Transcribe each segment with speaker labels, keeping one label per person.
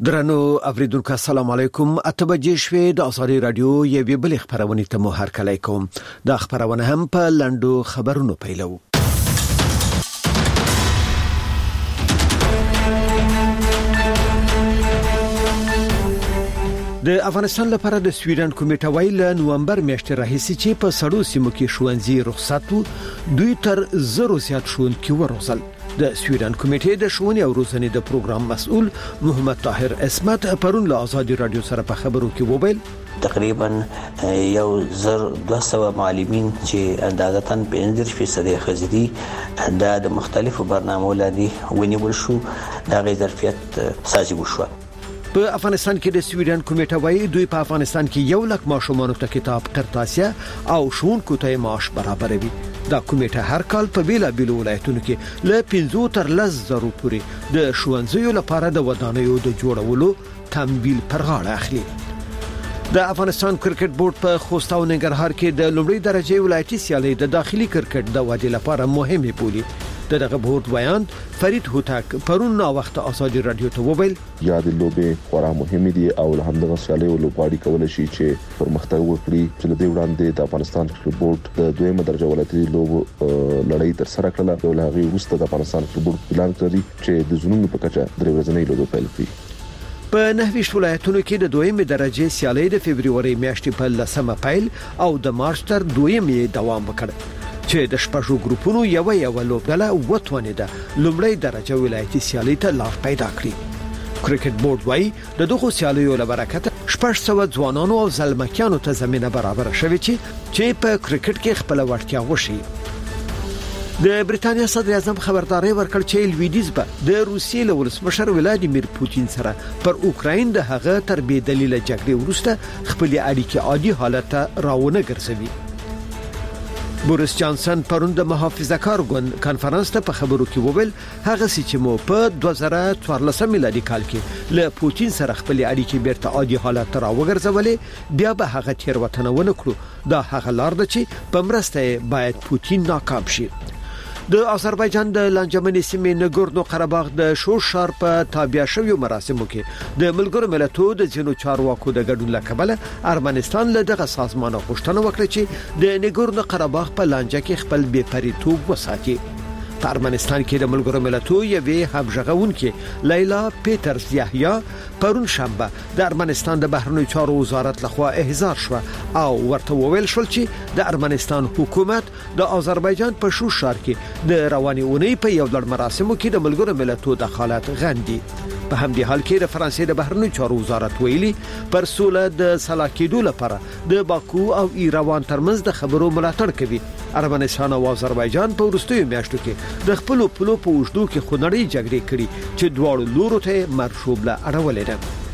Speaker 1: درنو اوریدونکو السلام علیکم. اتبجې شوې د آزادي رادیو یوې بلې خبرونه ته مو هرکلی کوم. دا خبرونه هم په لندو خبرونو پیلو. د افغانستان لپاره د سویډن کمیټه ویل نومبر میاشتې راهیسې چې په سړو سیمو کې ښوونځي رخصت وو، دوی تر 0 زیات ښوونکي ورغزل. د سویډن کمیټې د ښوونې او روزنې د پروګرام مسؤل محمد طاهر اسمت پرون له آزادي رادیو سره په خبرو کې وویل
Speaker 2: تقریبا 1200 معلمین چې اندازتاً 15% خزدي د مختلفو برنامو لاندې ونیول شو، دا غي ظرفیت سازي وشو.
Speaker 1: په افغانستان کې د سویډن کمیټه وایي دوی په افغانستان کې 1 لک ماشومانو ته کتاب قرطاسیه او ښوونکو ته معاش برابروي. دا کمیټه هر کال په بیلابیلو ولایتونو کې له 5 تر 10 زره پورې د ښوونځیو لپاره د ودانیو د جوړولو تمویل پر غاړه اخلي. د افغانستان کرکټ بورډ په خوست او ننګرهار کې د لومړي درجه ولایتي سیالۍ د داخلي کرکټ د ودې لپاره مهمه بولي. دغه بورډ ویان فرید هوتک پرون نا وخت آزادي رادیو ته وویل
Speaker 3: یاد لوبه خورا مهمه دي او همدغه سیالۍ لوبغاړي کول شي چې پرمختګ وکړي. چې د وړاندې د افغانستان کرکټ بورډ د دویمه درجه ولایتي لوب لړۍ تر سره کړله او له هغه وروسته د افغانستان کرکټ بورډ پلان کړی چې د زونونو په کچه درې ورځنۍ لوبه پیل کړي.
Speaker 1: په 9 ولایتونو کې د دویمه درجه سیالۍ د فبرवरी میاشتې په 10 پیل او د مارچ تر 2 دوام وکړ چې د شپږو ګروپونو یو لوبډله وټونه ده لومړی درجه ولایتي سیالۍ ته لار پیدا کړی. کرکټ بورډ وايي د دغه سیالیو له برکته 600 ځوانانو او زلمکیانو ته زمينه برابر شوه چې په کرکټ کې خپل وړتیا وشي. د بریتانیا صدر اعظم خبرداري ورکړ چې لویدیز به د روسیې له ولسمشر ولادیمیر پوتین سره پر اوکراین د هغه تر بې دلیله جګړې وروسته خپل اړیکې عادي حالت ته راونه ګرځوي. بوریس جانسن پرون د محافظه‌کار ګوند کانفرنس ته په خبرو کې وویل هغه چې مو په 2014 میلادي کال کې له پوتین سره خپل اړیکې بیرته عادي حالت ته راوګرځولې، بیا به هغه تیروتنه ونه کړو. دا هغه لار ده چې په مرسته باید پوتین ناکام شي. د آذربایجان د لانجمنې سیمې نګورنو قرهباغ د شورشار په تابع شویو مراسمو کې د ملګرو ملتونو د ځینو چارواکو د ګډون لکبله ارمنستان له دغه سازمان غوښتنه وکړه چې د نګورنو قرهباغ په لانجه کې خپل بې پریتوب وساتي. په ارمنستان کې د ملګرو ملتونو یوې همغږونکې لیلا پیټرز یحیی پرون شنبه د ارمنستان د بهرنیو چارو وزارت لخوا احضار شو او ورته وویل شول چې د ارمنستان حکومت د آذربایجان په شورشار کې د رواني اونۍ په یو لړ مراسمو کې د ملګرو ملتونو دخالت غندي. په همدې حال کې د فرانسې د بهرنیو چارو وزارت ویلي پر سوله د صلاح کېدو لپاره د باکو او ایروان ترمنځ د خبرو ملاتړ کوي. ارمنستان او آذربایجان په وروستیو میاشتو کې د خپل پلو په وجدو کې خونړۍ جګړې کړې چې دواړو لورو ته مرشوبله اړولې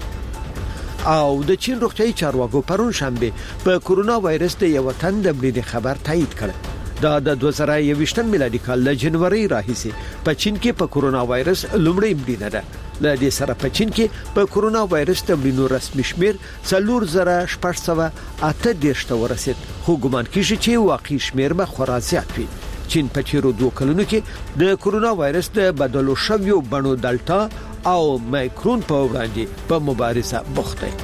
Speaker 1: ده. او د چین روغتیايي چارواکو پرون شنبه په کورونا وایرس د یو تن د مړینې خبر تایید کړ. دا د 2021 میلادي کال له جنوري راهیسې په چین کې په کورونا وایرس لومړی مړینه ده. له دې سره په چین کې په کورونا وایرس د مړینو رسمي شمیر 4688 ته ورسید، خو ګومان کیږي چې واقعي شمیر به خورا زیات وي. چین په تیرو 2 کلونو کې د کورونا وایرس د بدلو شویو بڼو دلتا او مایکرون په وړاندې په مبارزه بوخت دی.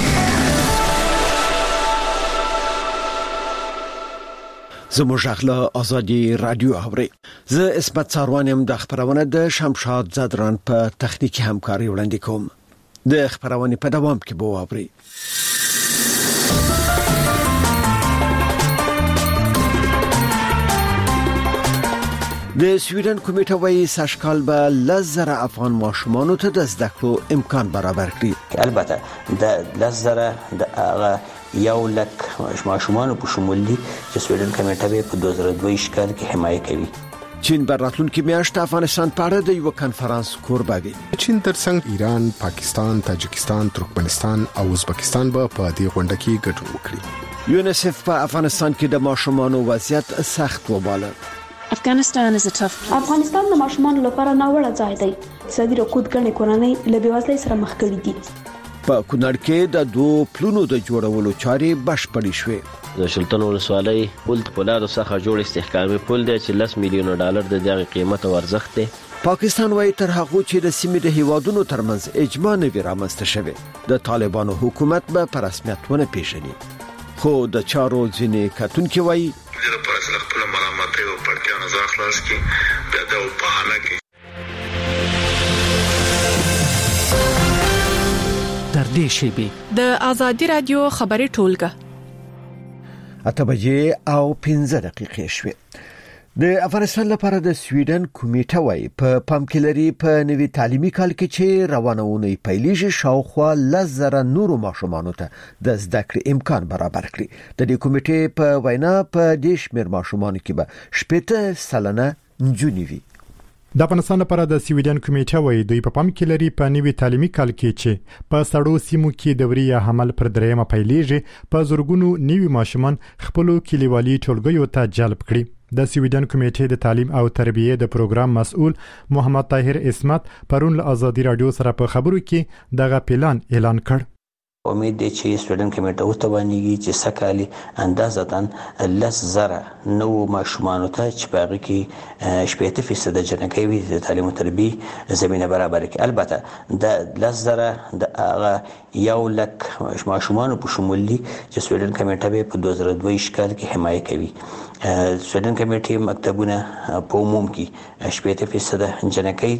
Speaker 1: زموږ غلا آزادي رادیو اوري. زه اسمت ساروانم د خبرونه د شمشاد زدران په تخنیکی همکاري وړاندې کوم. د خبرونه په دوام کې بو اوري. د سویډن کمیټه وايي ساشکال به لزر افغان ماشومانو ته د زده کړو امکان برابر کړي.
Speaker 2: البته د لزر د یو لک ماشومان په شمول دي چې سویډن کمیټه په 2022 کال کې حمایت کوي.
Speaker 1: چین براتلونکو میاشت افغانستان په اړه د یو کانفرنس کوربه وي.
Speaker 4: چین ترڅنګ ایران، پاکستان، تاجکستان، ترکمنستان او ازبکستان به په دې غونډه کې ګډون وکړي.
Speaker 1: یونیسف په افغانستان کې د ماشومانو وضعیت سخت وباله.
Speaker 5: افغانستان د ماشومانو لپاره ناوړه ځای دی. صدې رکود غني کورنۍ له بیوزلۍ سره مخ کړي دي.
Speaker 1: په کونړ کې د 2 پلونو د جوړولو چارې بشپړې شوې.
Speaker 6: د شلتن ولسوالۍ پل په لارو څخه جوړ استحکامي پل دی چې $10 میلیون د دغه قیمت او ارزښت دی.
Speaker 1: پاکستان وايي تر هغه چې د سیمې د هیوادونو ترمنځ اجماع نه وي رامنځته شوی د طالبانو حکومت به په رسمیت ونه پیژني خو د چارو ځینې کتونکي وايي
Speaker 6: د پرسل خپل ملامتي او پړتیا نه ځخ خلاص کی د دو بهانه کې
Speaker 7: در دې شیبه
Speaker 8: د ازادي رادیو خبري ټولګه
Speaker 1: 8:15 شوې د افغانستان لپاره د سویډن کمیټه وايي په پام کې لري په نوي تعلیمي کال کې چې روانونه پیلېږي شاوخوا 10,000 نورو ماشومانو ته د زده کړې امکان برابر کړي د دې کمیټې په وینا په دې شمېر ماشومانو کې به 70% نجونې وي
Speaker 9: د افغانستان لپاره د سویډن کمیټه وايي دوی په پام کې لري په نوي تعلیمي کال کې چې په سړو سیمو کې دوري یا حمل پر دریمه پیلېږي په زورګونو نوي ماشومان خپل کلیوالي ټولګیو ته جلب کړي د سویډن کمیټې د تعلیم او تربیه د پروګرام مسؤل محمد طاهر اسمت پرون له ازادي رادیو سره په خبرو کې دغه پلان اعلان کړ
Speaker 2: امید دی چې سویډن کمیټه وتوانیږي چې سکالي اندازتاً 10,000 نو ماشومان ته چې باغ کې 70% جنکۍ وي د تعلیم او تربیه زمينه برابر کړي البته د 10,000 د هغه یو لک ماشومان په شمول دي چې سویډن کمیټه به په 2022 کال کې حمایت کوي سویډن کمیټه مکتبونه په عموم کې 70% جنکۍ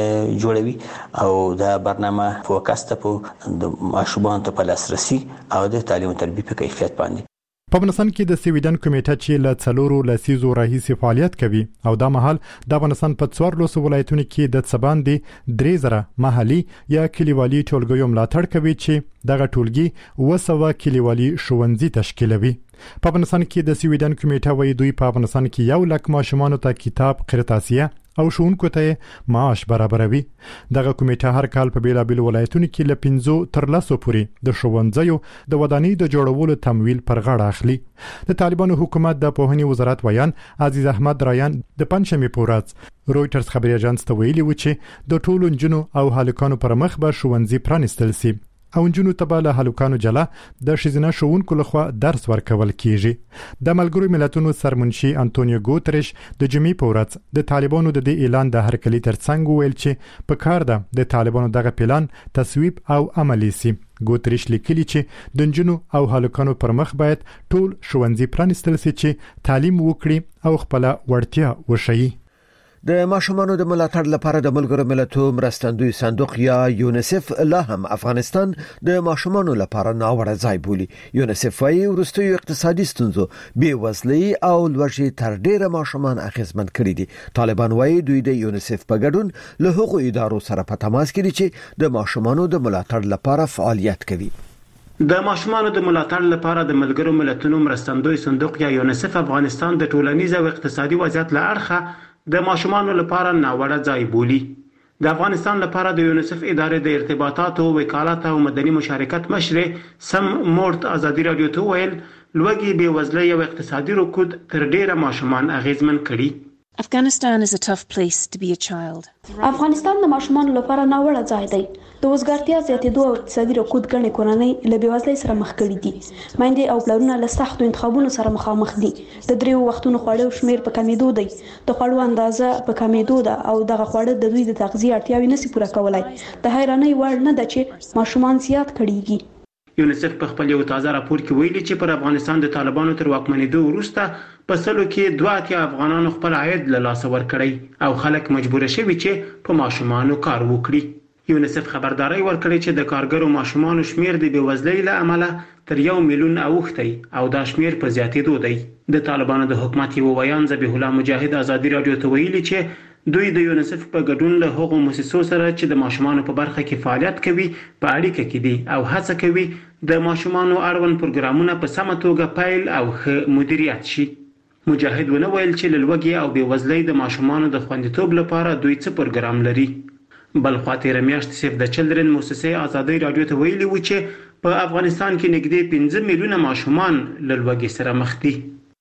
Speaker 2: جوړوي او دا برنامه فوکس ته په د ماشومان په لاسرسي او د تعلیم او تربیه په کیفیت باندې
Speaker 9: په افغانستان کې د سویډن کمیټه چې له څلورو لسیزو راهیسې فعالیت کوي او دا مهال د افغانستان په 14 ولایتونو کې د څباندې 3,000 محلي یا کلیوالي ټولګیو ملاتړ کوي چې دغه ټولګي 200 کلیوالي ښوونځي تشکیلوي په افغانستان کې د سویډن کمیټه وايي دوی په افغانستان کې 1 لک ماشومان ته کتاب قرطاسیه او شونکو ته معاش برابروي دغه کمیټه هر کال په بیلابل ولایتونو کې له 15 تر 10 پورې د ښوونځیو د ودانۍ د جوړولو تمویل پر غاړه اخلي د طالبانو حکومت د پوهنې وزارت ویان عزیز احمد رایان د پنځمې پورز رويټرز خبري اژانس ته ویلي و چې د ټولو نجونو او هلکانو پر مخ به ښوونځي پرانستل شي او نجونو ته به له هلکانو جلا د ښځینه ښوونکو لخوا درس ورکول کیږي د ملګرو ملتونو سرمنشي انټونیو ګوتریش د جمعې په ورځ د طالبانو د دې اعلان د هرکلي ترڅنګ ویل چې په کار ده د طالبانو دغه پلان تصویب او عملي سي ګوتریش لیکلي چې د نجونو او هلکانو پر مخ باید ټول ښوونځي پرانستل شي چې تعلیم وکړي او خپل وړتیا وښيي
Speaker 1: د ماشومانو د ملاتړ لپاره د ملګرو ملتونو مرستندوی صندوق یا یونیسف لا هم افغانستان د ماشومانو لپاره ناوړه ځای بولي یونیسف وايي ورستي اقتصادي ستونزو بیوزلي او لوږې تر ډیره ماشومان اخیزمن کړي دي طالبان وايي دوی د یونیسف په ګډون له هغو ادارو سره په تماس کې دي چې د ماشومانو د ملاتړ لپاره فعالیت کوي
Speaker 10: د ماشومانو د ملاتړ لپاره د ملګرو ملتونو مرستندوی صندوق یا یونیسف افغانستان د ټولنیز او اقتصادي وضعیت له اړخه د ماشومانو لپاره ناوړه ځای بولي د افغانستان لپاره د یونیسف ادارې د ارتباطاتو وکالت او مدني مشارکت مشر سم مورت ازادي رادیو ته ویل لوږې بیوزلۍ او اقتصادي رکود تر ډیره ماشومان اغیزمن کړي
Speaker 11: Afghanistan is a tough place to be a child.
Speaker 5: افغانستان د ماشومانو لپاره ناوړه ځای دی د وزګارتیا زیاتېدو او اقتصادي رکود ګڼې کورنۍ له بېوزلۍ سره مخ کړي دي میندې او پلرونه له سختو انتخابونو سره مخامخ دي د 3 وختونو خواړو شمیر په کمیدو دی د خواړو اندازه په کمیدو ده او دغه خواړه د دوی د تغذیه اړتیاوې نشي پوره کولای د حیرانۍ وړ نه ده چې ماشومان زیات کړيږي
Speaker 10: یونیسف په خپل یو تازه راپور کې ویلي چې پر افغانستان د طالبانو تر واکمنېدو وروسته په سلو کې 2 افغانانو خپل عاید له لاسه ورکړی او خلک مجبور شوي چې په ماشومانو کار وکړي یونیسف خبرداري ورکړي چې د کارګرو ماشومانو شمیر د بیوزلۍ له امله تر 1 میلیون اوښتی او دا شمیر په زیاتېدو دی د طالبانو د حکومت یو ویان ذبیح الله مجاهد ازادي رادیو ته ویلي چې دوی د یونیسف په ګډون له هغو مؤسسو سره چې د ماشومانو په برخه کې فعالیت کوي په اړیکه کې دي او هڅه کوي د ماشومانو اړوند پروګرامونه په سمه توګه پیل او ښه مدیریت شي مجاهد ونه ویل چې لوږې او بیوزلۍ د ماشومانو د خوندیتوب لپاره دوی څه پروګرام لري بل خاطر میاشت سیف د چلډرن مؤسسه ازادي رادیو ته ویلي و چې په افغانستان کې نږدې 15 میلیونه ماشومان له لوږې سره مخ دي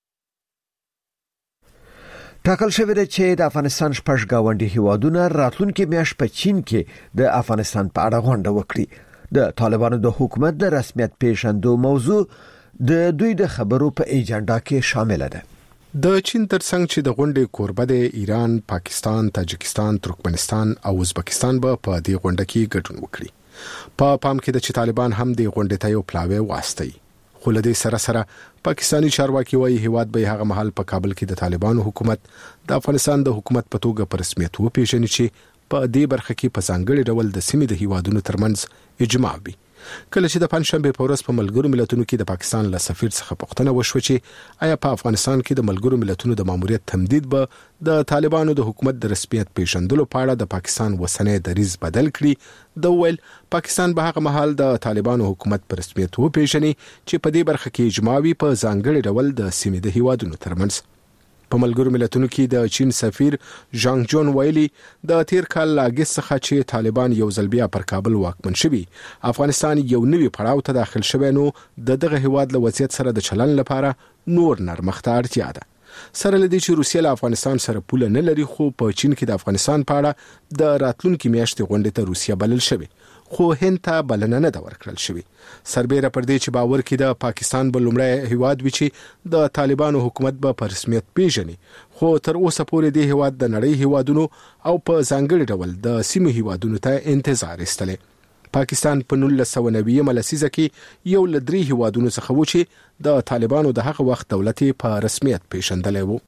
Speaker 1: ټاکل شوی دی چې د افغانستان شپږ گاونډي هیوادونه راتلونکي میاشت په چین کې د افغانستان په اړه غونډه وکړي د طالبانو د حکومت د رسمیت پیژندو موضوع د دوی د خبرو په ایجنډا کې شامل ده
Speaker 4: د چین ترڅنګ چې د غونډې کوربه د ایران، پاکستان، تاجکستان، ترکمنستان او ازبکستان به په دې غونډه کې ګډون وکړي. په پام کې د چې طالبان هم د غونډې ته یو پلاوی واستي. خو له دې سره پاکستانی چارواکي وايي هیواد به هغه محل په کابل کې د طالبانو حکومت د افغانستان د حکومت په توګه په رسمیت وپیژني چې په دې برخه کې په ځانګړي ډول د سیمې د هیوادونو ترمنځ اجماع وي. کله چې د پنځشنبه په ورځ په ملګرو ملتونو کې د پاکستان له سفیر څخه پوښتنه وشوه چې آیا په افغانستان کې د ملګرو ملتونو د ماموریت تمدید به د طالبانو د حکومت د رسمیت پیژندلو په اړه د پاکستان وسنۍ دریځ بدل کړي، د ویل پاکستان به هغه مهال د طالبانو حکومت په رسمیت وپیژني چې په دې برخه کې اجماع وي په ځانګړي ډول د سیمې د هیوادونو ترمنځ. په ملګرو ملتونو کې د چین سفیر ژانګ جون ویلي د تیر کال اگست څخه چې طالبان یو ځل بیا پر کابل واکمن شوي، افغانستان یو نوی پړاو ته داخل شوی، نو دغه هیواد له وضعیت سره د چلن لپاره نور نرمښت اړتیا ده. سره لدی چې روسیه له افغانستان سره پوله نه لري، خو په چین کې د افغانستان په اړه د راتلونکي میاشتې غونډې ته روسیه بلل شوی، خو هند ته بلنه نه ده ورکړل شوی. سربېره پر دې چې باور کې د پاکستان به لومړی هیواد وي چې د طالبانو حکومت به په رسمیت پیژني، خو تر اوسه پورې د هیواد د نړۍ هیوادونو او په ځانګړي ډول د سیمې هیوادونو ته انتظار ایستلی. پاکستان په 1990 لسیزه کې یو له 3 هیوادونو څخه و چې د طالبانو د هغه وخت دولت په رسمیت پیژندلی و.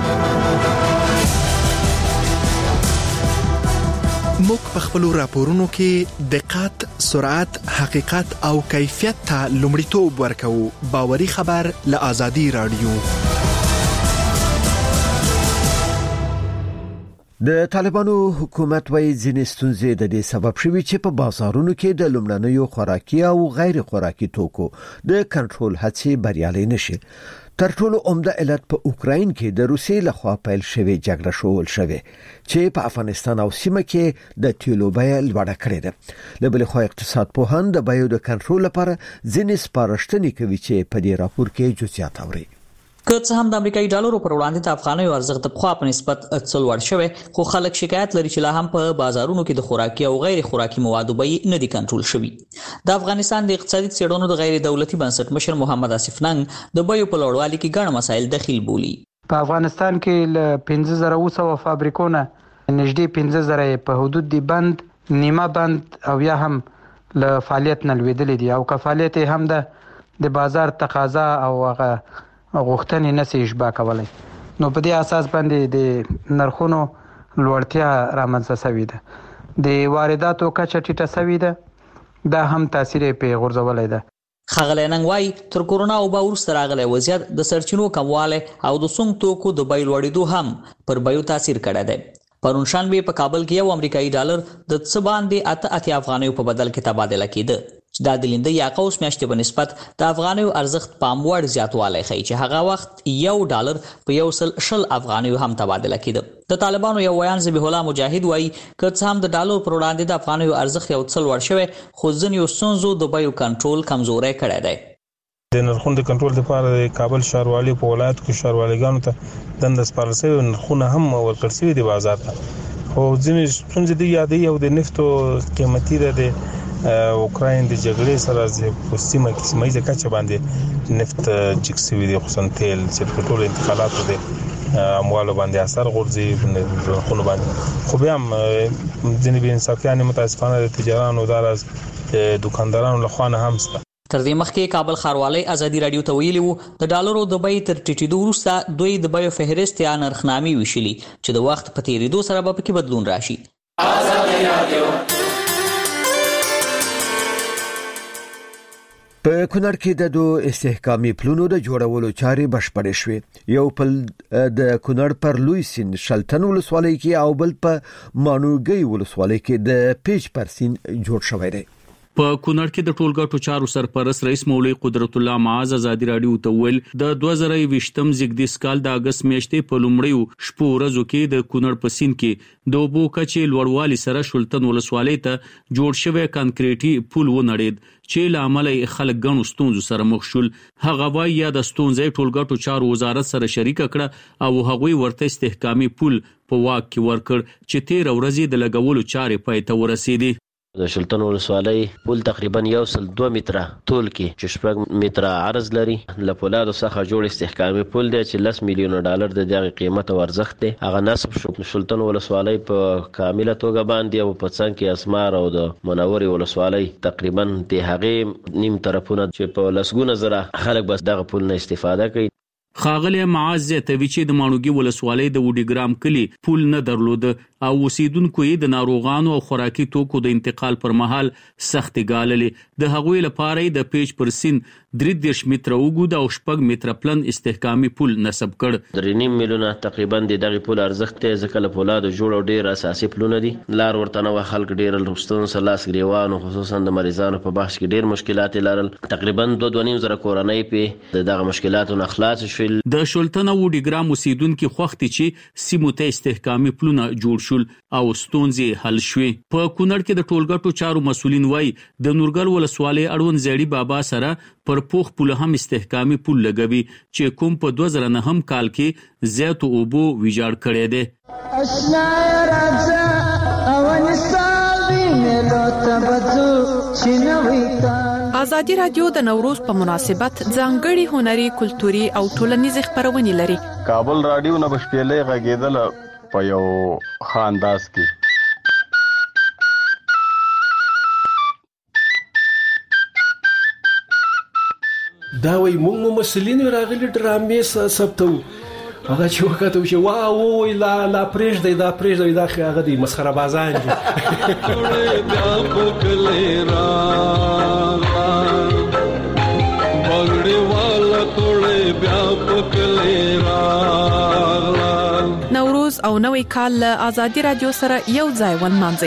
Speaker 12: موږ په خپل راپورونو کې دقت، سرعت، حقیقت او کیفیت ته لومړیتوب ورکوو. باوري خبر له آزادي رادیو.
Speaker 1: د طالبانو حکومت وايي ځینې ستونزې د دې سبب شوي چې په بازارونو کې د لومړنیو خوراکي او غیر خوراکي توکو د کنټرول هڅې بریالي نشي. تر ټولو عمده علت په اوکراین کې د روسیې لخوا پیل شوی جګړه شول شوی چې په افغانستان او سیمه کې د تیلو بیه لوړه کړې ده. له بل خوا اقتصاد پوهان د بیو د کنټرول لپاره ځینې سپارښتنې کوي چې په دې راپور کې جزئیات اوري.
Speaker 13: که څه هم د امریکایي ډالرو پر وړاندې د افغانیو ارزښت د پخوا په نسبت څه لوړ شوی، خو خلک شکایت لري چې لا هم په بازارونو کې د خوراکي او غیر خوراکي موادو بیې نه دي کنټرول شوي. د افغانستان د اقتصادي څېړنو د غیر دولتي بنسټ مشر محمد آصف ننګ د بیو په لوړوالي کې ګڼ مسایل دخیل بولي.
Speaker 14: په افغانستان کې له 1500 فابریکو نه نږدې 15,000 په حدود دی بند، نیمه بند او یا هم له فعالیت نه لویدلې دي، او که فعالیت هم د بازار تقاضا او هغه غوښتنې نشي اشباع کولای، نو په دې اساس باندې د نرخونو لوړتیا رامنځته شوې ده. د وارداتو کچه ټیټه شوې ده، دا هم تاثیر په غورځولای ده.
Speaker 13: ښاغلی ننګ وایي تر کورونا وبا وروسته راغلی وضعیت د سرچینو کموالی او د سونګ توکو د بیې لوړېدو هم پر بیو تاثیر کړی دی. پرون شنبه په کابل کې یو امریکایي ډالر د څه باندې 88 افغانیو په بدل کې تبادله کېده، چې دا د لنده یا قوس میاشتې په نسبت د افغانیو ارزښت پام وړ زیاتوالی ښیي چې هغه وخت یو ډالر په 110 افغانیو هم تبادله کېده. د طالبانو یو ویان ذبیح الله مجاهد وایي که څه هم د ډالر پر وړاندې د افغانیو ارزښت یو څه لوړ شوی، خو ځینې ستونزو د بیو کنټرول کمزوری کړی دی.
Speaker 15: د نرخونو د کنټرول لپاره د کابل ښاروالۍ په ولایت کې ښاروالګانو ته دنده سپارل شوې، نرخونه هم ورکړل شوي دي بازار ته، خو ځینې ستونزې دي یادې او د نفتو قیمتي د اوکراین د جګړې سره په سیمه کې سیمایي کچه باندې نفت جګ شوی دی، خصوصا تیل چې په ټولو انتقالاتو د اموالو باندې اثر غورځي خونو باندې. خو بیا هم ځینې بې انصافیانې متاسفانه د تجارانو داراز دکاندارانو لخوا نه هم شته.
Speaker 13: تر دې مخکې کابل ښاروالۍ آزادي رادیو ته ویلي وو د ډالرو د بیې تر ټیټېدو وروسته دوی د بیو فهرست یا نرخنامې ویشلي چې د وخت په تېرېدو سره به پکې بدلون راشي.
Speaker 16: آزادي رادیو.
Speaker 1: په کونړ کې د دوه استحکامي پلونو د جوړولو چارې بشپړې شوې. یو پل د کونړ پر لوی سیند شلتن ولسوالۍ کې او بل په مانوګي ولسوالۍ کې د پیچ پر سیند جوړ شوی دی.
Speaker 17: په کونړ کې د ټولګټو چارو سرپرست رئیس مولوی قدرت الله معاذ آزادي رادیو ته ویل د 2020م زیږدیز کال د اگست میاشتې په لومړیو شپو ورځو کې د کونړ په سیند کې د اوبو کچې لوړوالي سره شلتن ولسوالۍ ته جوړ شوی کانکریټي پل ونړید چې له امله خلک ګڼو ستونزو سره مخ شول. هغه وایي یا د ستونزې ټولګټو چارو وزارت سره شریک کړه او هغوی ورته استحکامي پل په واک کې ورکړ چې 13 ورځې د لګولو چارې پای ته ورسېدې.
Speaker 18: د شلتن ولسوالۍ پل تقریبا 1.2 متره طول کې چې 6 متره عرض لري. له پولادو څخه جوړ استحکامي پل دی چې $10 میلیون د دغه قیمت او ارزښت دی. هغه نصب شو شلتن ولسوالۍ په کامله توګه باندې او په څنګ کې اسمار او د منورې ولسوالۍ تقریبا د هغې نیم طرفونه چې په لسګونه زره خلک بس دغه پل نه استفاده کوي.
Speaker 17: خاغلی معاذ زیاتوي چې د ماڼوګي ولسوالۍ د وډیګرام کلی پول نه درلود او اوسیدونکو یې د ناروغانو او خوراکي توکو د انتقال پر مهال سختي ګاللې. د هغوی لپاره د پیج پر سین 33 متره اوږد او 6 متره پلن استحکامي پول نصب کړ. 3.5 میلیونه تقریبا د دغه پول ارزښت ته ځکه له پولادو جوړ او ډیر اساسي پلونه دي. لار ورته نو خلک ډیر لرستون سره لاس ګریوان خصوصا د مریضانو په بخش کې ډیر مشکلات لرل. تقریبا 2.5 زره کورنۍ په دغه مشکلاتو نه خلاص شول. د شلتن او وډیګرام اوسیدونکو خوختي چې سیمو ته استحکامي پلونه جوړ شول او ستونزې حل شوې. په کونړ کې د ټولګټو چارو مسولین وای د نورګل ولسوالۍ اړوند زیړی بابا سره پر پوخ پول هم استحکامي پول لګوي چې کوم په 2009 کال کې زیاتو اوبو ویجاړ کړی دی.
Speaker 8: آزادی رادیو د نوروز په مناسبت ځانګړي هنري کلتوري او ټولنیز خبرونه لري.
Speaker 19: کابل رادیو نه بشپېلې غږیدل په یو خانداس کې.
Speaker 20: دا وای موږ مسلین راغلي ډرامې ثبتو هغه چې وکړو چې واو لا پرېږدي دا هغه دی مسخره بازان دي.
Speaker 8: نوروز او نوې کال له آزادی رادیو سره یو ځای ونمانځي.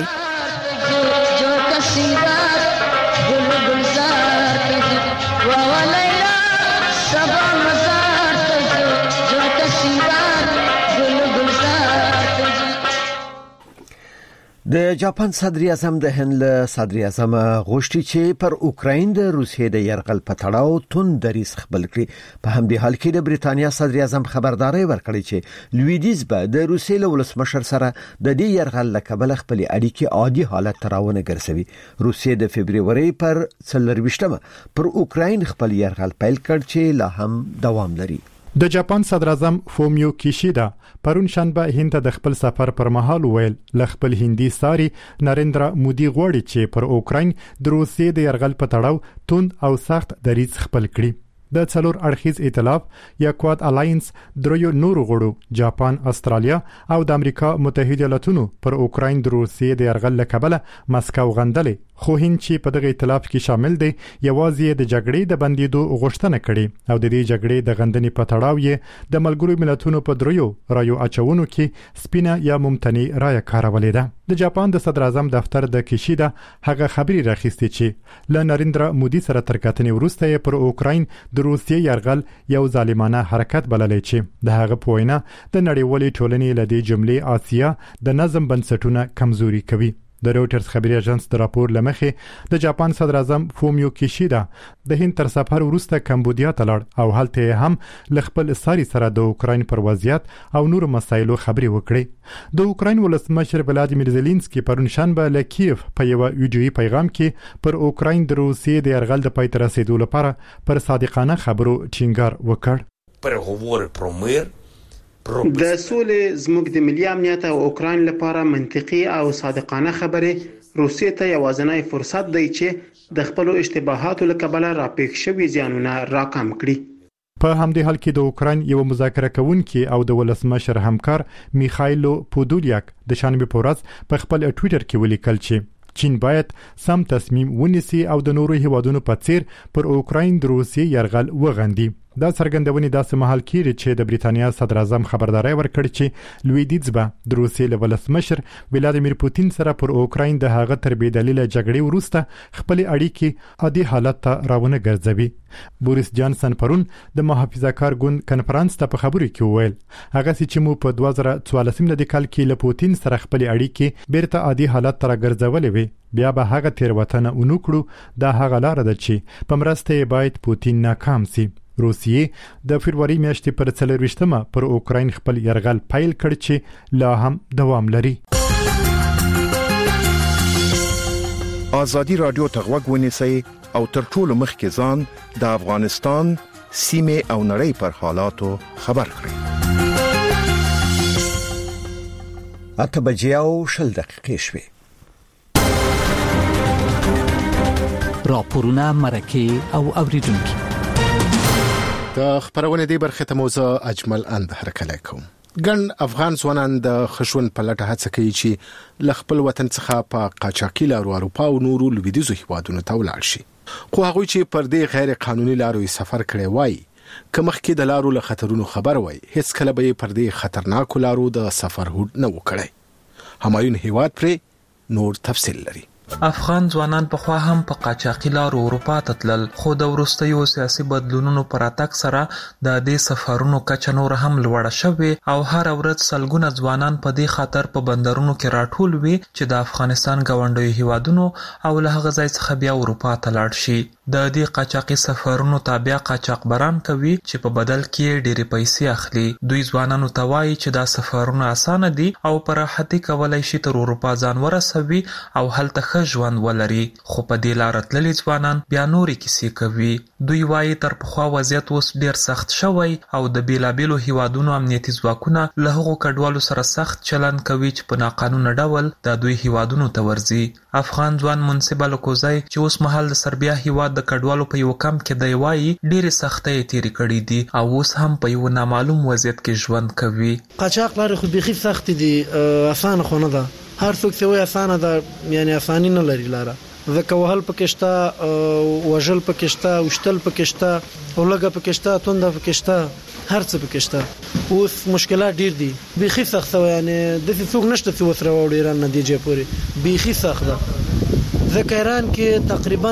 Speaker 1: د جاپان صدر اعظم د هند صدر اعظم غوښتي چې پر اوکراین د روسیې د يرغل په تړاو تون دریځ خپل کړي. په همدې حال کې د بریتانیا صدر اعظم خبرداري ورکړي چې لویدیځ به د روسیې له ولسمشر سره د دې يرغل له کبله خپل اړیکې عادي حالت ته راونه ګرځوي. روسیې د فبرवरी پر 24 پر اوکراین خپل يرغل پیل کړ چې لا هم دوام لري.
Speaker 9: د جاپان صدر اعظم فومیو کیشیدا پرون شنبه هند ته د خپل سفر پر مهال ویل ل خپل هندي ساري نریندرا مودي غوړي چې پر اوکراین د روسیې د يرغل په تړاو توند او سخت دریځ خپل کړي. د څلور اړخیز ائتلاف یا کواد الاینس دریو نورو غړو جاپان، استرالیا او د امریکا متحده ایالاتونو پر اوکراین د روسیې د يرغل لکبله مسکو غندلې. خو هند چې په دغه ائتلاف کې شامل دی یوازې د جګړې د بندیدو غوښتنه کړې او د دې جګړې د غندنې په تړاو یې د ملګرو ملتونو په دریو رایو اچونو کې سپینه یا ممتنع رایه کارولې ده. د جاپان د صدر اعظم دفتر د کیشیدا هغه خبري راخستې چې ل نریندرا مودي سره تر کتنې وروسته پر اوکراین د روسیې يرغل یو ظالمانه حرکت بللې چې د هغه پوینه د نړیوالې ټولنې لدی جملې آسیا د نظم بنسټونه کمزوري کوي. د رويټرز خبري اژانس د راپور لمخې د جاپان صدر اعظم فومیو کیشیدا د هند تر سفر وروسته کمبودیا ته لاړ او هلته هم ل خپل ساري سره د اوکراین پر وضعیت او نور مسایلو خبري وکړي. د اوکراین ولسمشر ولادیمیر زيلنسکي پرون شنبه ل کیف په یو ویډیويي پیغام کې پر اوکراین د روسیې د يرغل د پای ته رسیدو لپاره پر صادقانه خبرو ټینګار وکړ.
Speaker 21: Переговори про мир
Speaker 10: د سولې زموږ د ملي امنیت او اوکراین لپاره منطقي او صادقانه خبرې روسیې ته یوازینی فرصت دی چې د خپل اشتباهاتو لکبله راپېښ شوي زیانونه راکم کړي.
Speaker 9: په همدې حال کې د اوکراین یو مذاکره کوونکی او د ولسمشر همکار میخایلو پودولیاک د شنبه په ورځ په خپل ټوئیټر کې ولیکل چې چین باید سم تصمیم ونیسي او د نورو هیوادونو په څیر پر اوکراین د روسیې يرغل وغندي. دا څرګندونې داسې مهال کېږي چې د بریتانیا صدر اعظم خبرداري ورکړي چې لویدیځ به د روسیې له ولسمشر ولادیمیر پوتین سره پر اوکراین د هغه تر بېدلیله جګړې وروسته خپل اړیکې عادي حالت ته راونه ګرځوي. بوریس جانسن پرون د محافظه‌کار ګوند کنفرانس ته په خبرو کې وویل هغه چې مو په 2014 کال کې له پوتین سره خپل اړیکې بیرته عادي حالت ته راګرځولې وي بیا به هغه تیروتنه ونکړو دا هغه لار ده چې په مرسته باید پوتین ناکام سي. روسیې د فبرवरी میاشتې پر 24 پر اوکراین خپل يرغل پیل کړ چې لا هم دوام لري.
Speaker 3: ازادي رادیو ته غوږ ونیسئ او تر ټولو مخکې ځان د افغانستان سیمه او نړۍ پر حالاتو خبر کړئ.
Speaker 1: 8:10 شوې.
Speaker 7: راپورونه مرکه او اوریدونکو
Speaker 4: د خبرونه دی برخه ته موضوع اجمل اند هرکلی کوم. ګڼ افغان ځوانان د خشون په لټه هڅه کوي چې ل خپل وطن څخه په قاچاقي لارو اروپا او نورو لویدیځو هیوادونو ته ولاړ شي. خو هغه چې پر دې غیر قانوني لارو سفر کړي وای کومه کې د لارو له خطرونو خبر وای هیڅ کله به پر دې خطرناک لارو د سفر هوډ نه وکړي. همایون هیواد پر نور تفصیل لري.
Speaker 22: افغان ځوانان په خوا هم په قاچاقي لارو اروپا ته تلل، خو د وروستیو سیاسي بدلونونو پر اتاک سره د دې سفرونو کچه نور هم لوړه شوې او هر ورځ سلګونه ځوانان په دې خاطر په بندرونو کې راټول وي چې د افغانستان ګاونډیو هیوادونو او له هغه ځای څخه بیا اروپا ته لاړ شي. د دې قاچاقي سفرونو تابع قاچاقبران کوي چې په بدل کې ډېرې پیسې اخلي. دوی ځوانانو ته وایي چې دا سفرونه اسانه دي او په راحتۍ کولای شي تر اروپا ځان ورسوي او هلته ښه ژوند ولري. خو په دې لار تللي ځوانان بیا نورې کیسې کوي. دوی وایي تر پخوا وضعیت اوس ډېر سخت شوی او د بیلابیلو هیوادونو امنیتي ځواکونه له هغو کډوالو سره سخت چلند کوي چې په ناقانونه ډول د دوی هیوادونو ته ورځي. افغان ځوان منصب الکوزی چې اوس مهال د سربیا هیواد د کډوالو په یو کمپ کې دی وایي ډېرې سختۍ تېرې کړې دي او اوس هم په یو نامعلوم وضعیت کې ژوند کوي.
Speaker 23: قاچاق لارې خو بیخي سختې دي، اسانه خو نه ده. هر څوک چې وایي اسانه ده یعنی اساني نه لري لاره. ځکه وهل پکې شته، وژل پکې شته، وشتل پکې شته، اولګه پکې شته، تونده پکې شته، هر څه پکې شته. اوس مشکلات ډیر دي، بیخي سخت و. یعنی د څوک نشته چې وسره وړي ایران نتیجه پوري بیخي سخت ده. ځکه ایران کې تقریبا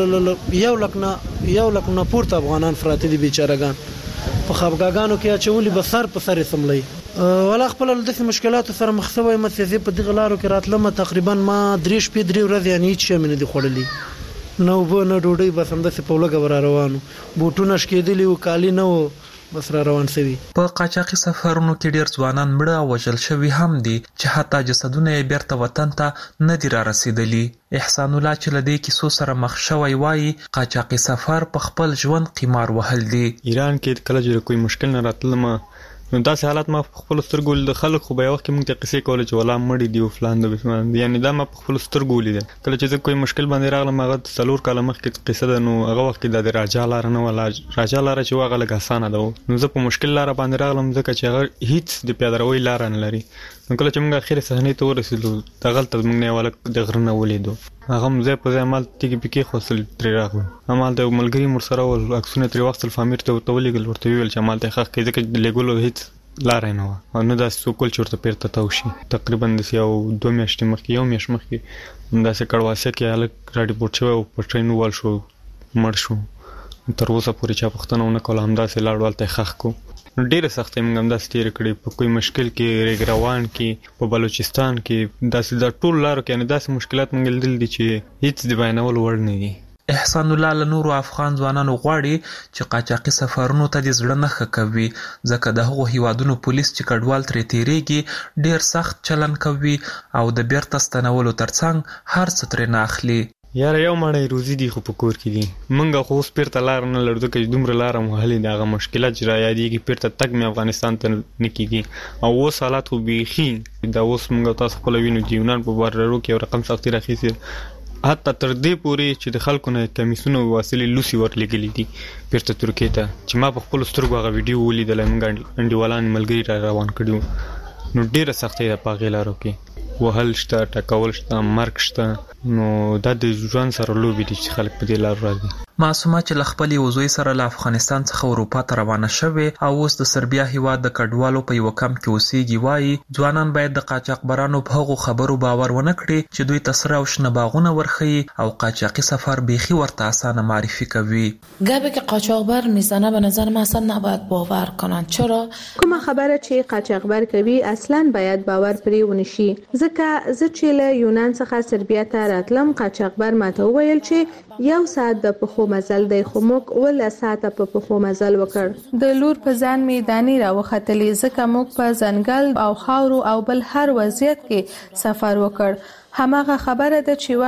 Speaker 23: 1 لک نه پورته افغانان فراته دي بیچارهګان. په خبرګانو کې اچولي به سر په سر سملي ولا خپل د مشکلاتو سره مخ شوی. مڅې په دغه لارو کې راتلم تقریبا ما 3 ورځې یعنی هیڅ شي مې نه دی خوړلې، نو به نه ډوډۍ بس هم د په لګه ور روانو، بوټونه شکېدلی او کالی نه و، بس را روان سوي.
Speaker 22: په قاچاقي سفرونو کې ډیر ځوانان مړه او وژل شوي هم دي چې حتی جسدونه یې بیرته وطن ته نه دي را رسیدلي. احسان الله چې له دې کیسو سره مخ شوی وایي قاچاقي سفر په خپل ژوند قمار وهل دي.
Speaker 24: ایران کې کله چې کوئی مشکل نه راتلم نو داسې حالات ما خپل سترګو د خلک خو به یو وخت کې موږ ته قصې کولې چې ولا مړي دی او فلان دی، یعنی دا ما خپل سترګو لیدل. کله چې کوئی مشکل باندې راغلم هغه 4 کاله مخکې قصه ده، نو هغه وخت کې د راجا لار نه ولا راجا لار چې هغه لږ اسانه ده، نو زه په مشکل لار باندې راغلم ځکه چې هغه هیڅ د پیادهروي لار نه لري. نو کله چې موږ اخر صحنه ته ورسېدو د غلطه موږ نه ولا د غرنه ولیدو، هغه مزه په ځای مال تیګي پکې خوصل تر راغلو. عمل د ملګری مرسره او عکسونه تر وخت الفامیر ته ورتولېګل ورته ویل چې عمل ته حق کې ځکه لګولو هیڅ لار نه و او نو دا سوکول چورته پیرته تاوشي. تقریبا د یو 2 میاشتې مخکې یو میاشت مخکې دا څه کړواسه کې الګ راډي پورت شو او په ټرین وال شو مړ شو. تر اوسه پورې چا پښتنه ونه کول هم دا سه لاړوال ته حق کو. ډېر سختې موږ هم دا ستیر کړې په کوئی مشکل کې ریګروان کې په بلوچستان کې داسې د ټول لارو کې نه داسې مشکلات موږ لیدل دي چې هیڅ دی بیانول وړ نه دي.
Speaker 22: احسان الله له نورو افغان ځوانانو غواړي چې قاچاقي سفرونو ته د زړه نه ښه کوي ځکه د هغو هیوادونو پولیس چې کډوال ترې تیریږي ډېر سخت چلن کوي او د بیرته ستنولو ترڅنګ هر څه ترې نه اخلي.
Speaker 24: یار یو مړی روزي دی خو په کور کې دي، موږ خو اوس پیرته لار نه لرو ځکه چې دومره لاره مو هلې دغه مشکلات چې را یادېږي پیرته تګ مې افغانستان ته نه کېږي او اوس حالات خو بیخي دا اوس موږ تاسو خپله وینو د یونان په بارډرو کې یو رقم سختي راخیستې حتی تر دې پورې چې د خلکو نه کمیسونه وسیلې لوسي ورلېږلي دي پیرته ترکیې ته چې ما په خپلو سترګو هغه ویډیو ولیدلی موږ انډیوالان ملګري را روان کړي وو. نو ډېره سختۍ ده په هغې لارو کې، وهل شته، ټکول شته، مرګ شته. نو دا د ژوند سره لوبې دي چې خلک په دې لارو راځي.
Speaker 22: معصومه چې له خپلې وزوی سره له افغانستان څخه اروپا ته روانه شوې او اوس د سربیا هیواد د کډوالو په یو کمپ کې اوسېږي وایي ځوانان باید د قاچاقبرانو په هغو خبرو باور ونه کړي چې دوی ته سره او شنه باغونه ورښیي او قاچاقي سفر بیخي ورته اسانه معرفی کوي.
Speaker 25: گپی که قاچاقبر میزنه به نظر من اصلا نباید باور کنن. چرا؟
Speaker 26: کومه خبره چې قاچاقبر کوي اصلا باید باور پرې ونشي ځکه زه چې له یونان څخه سربیا ته راتلم قاچاقبر ماته وویل چې 1 ساعت د پخو مزل دی خو موږ 1 ساعت په پخو مزل وکړ. د لور په ځان میداني راوختلې ځکه موږ په ځنګل او خاورو او بل هر وضعیت کې سفر وکړ. هماغه خبره ده چې وایي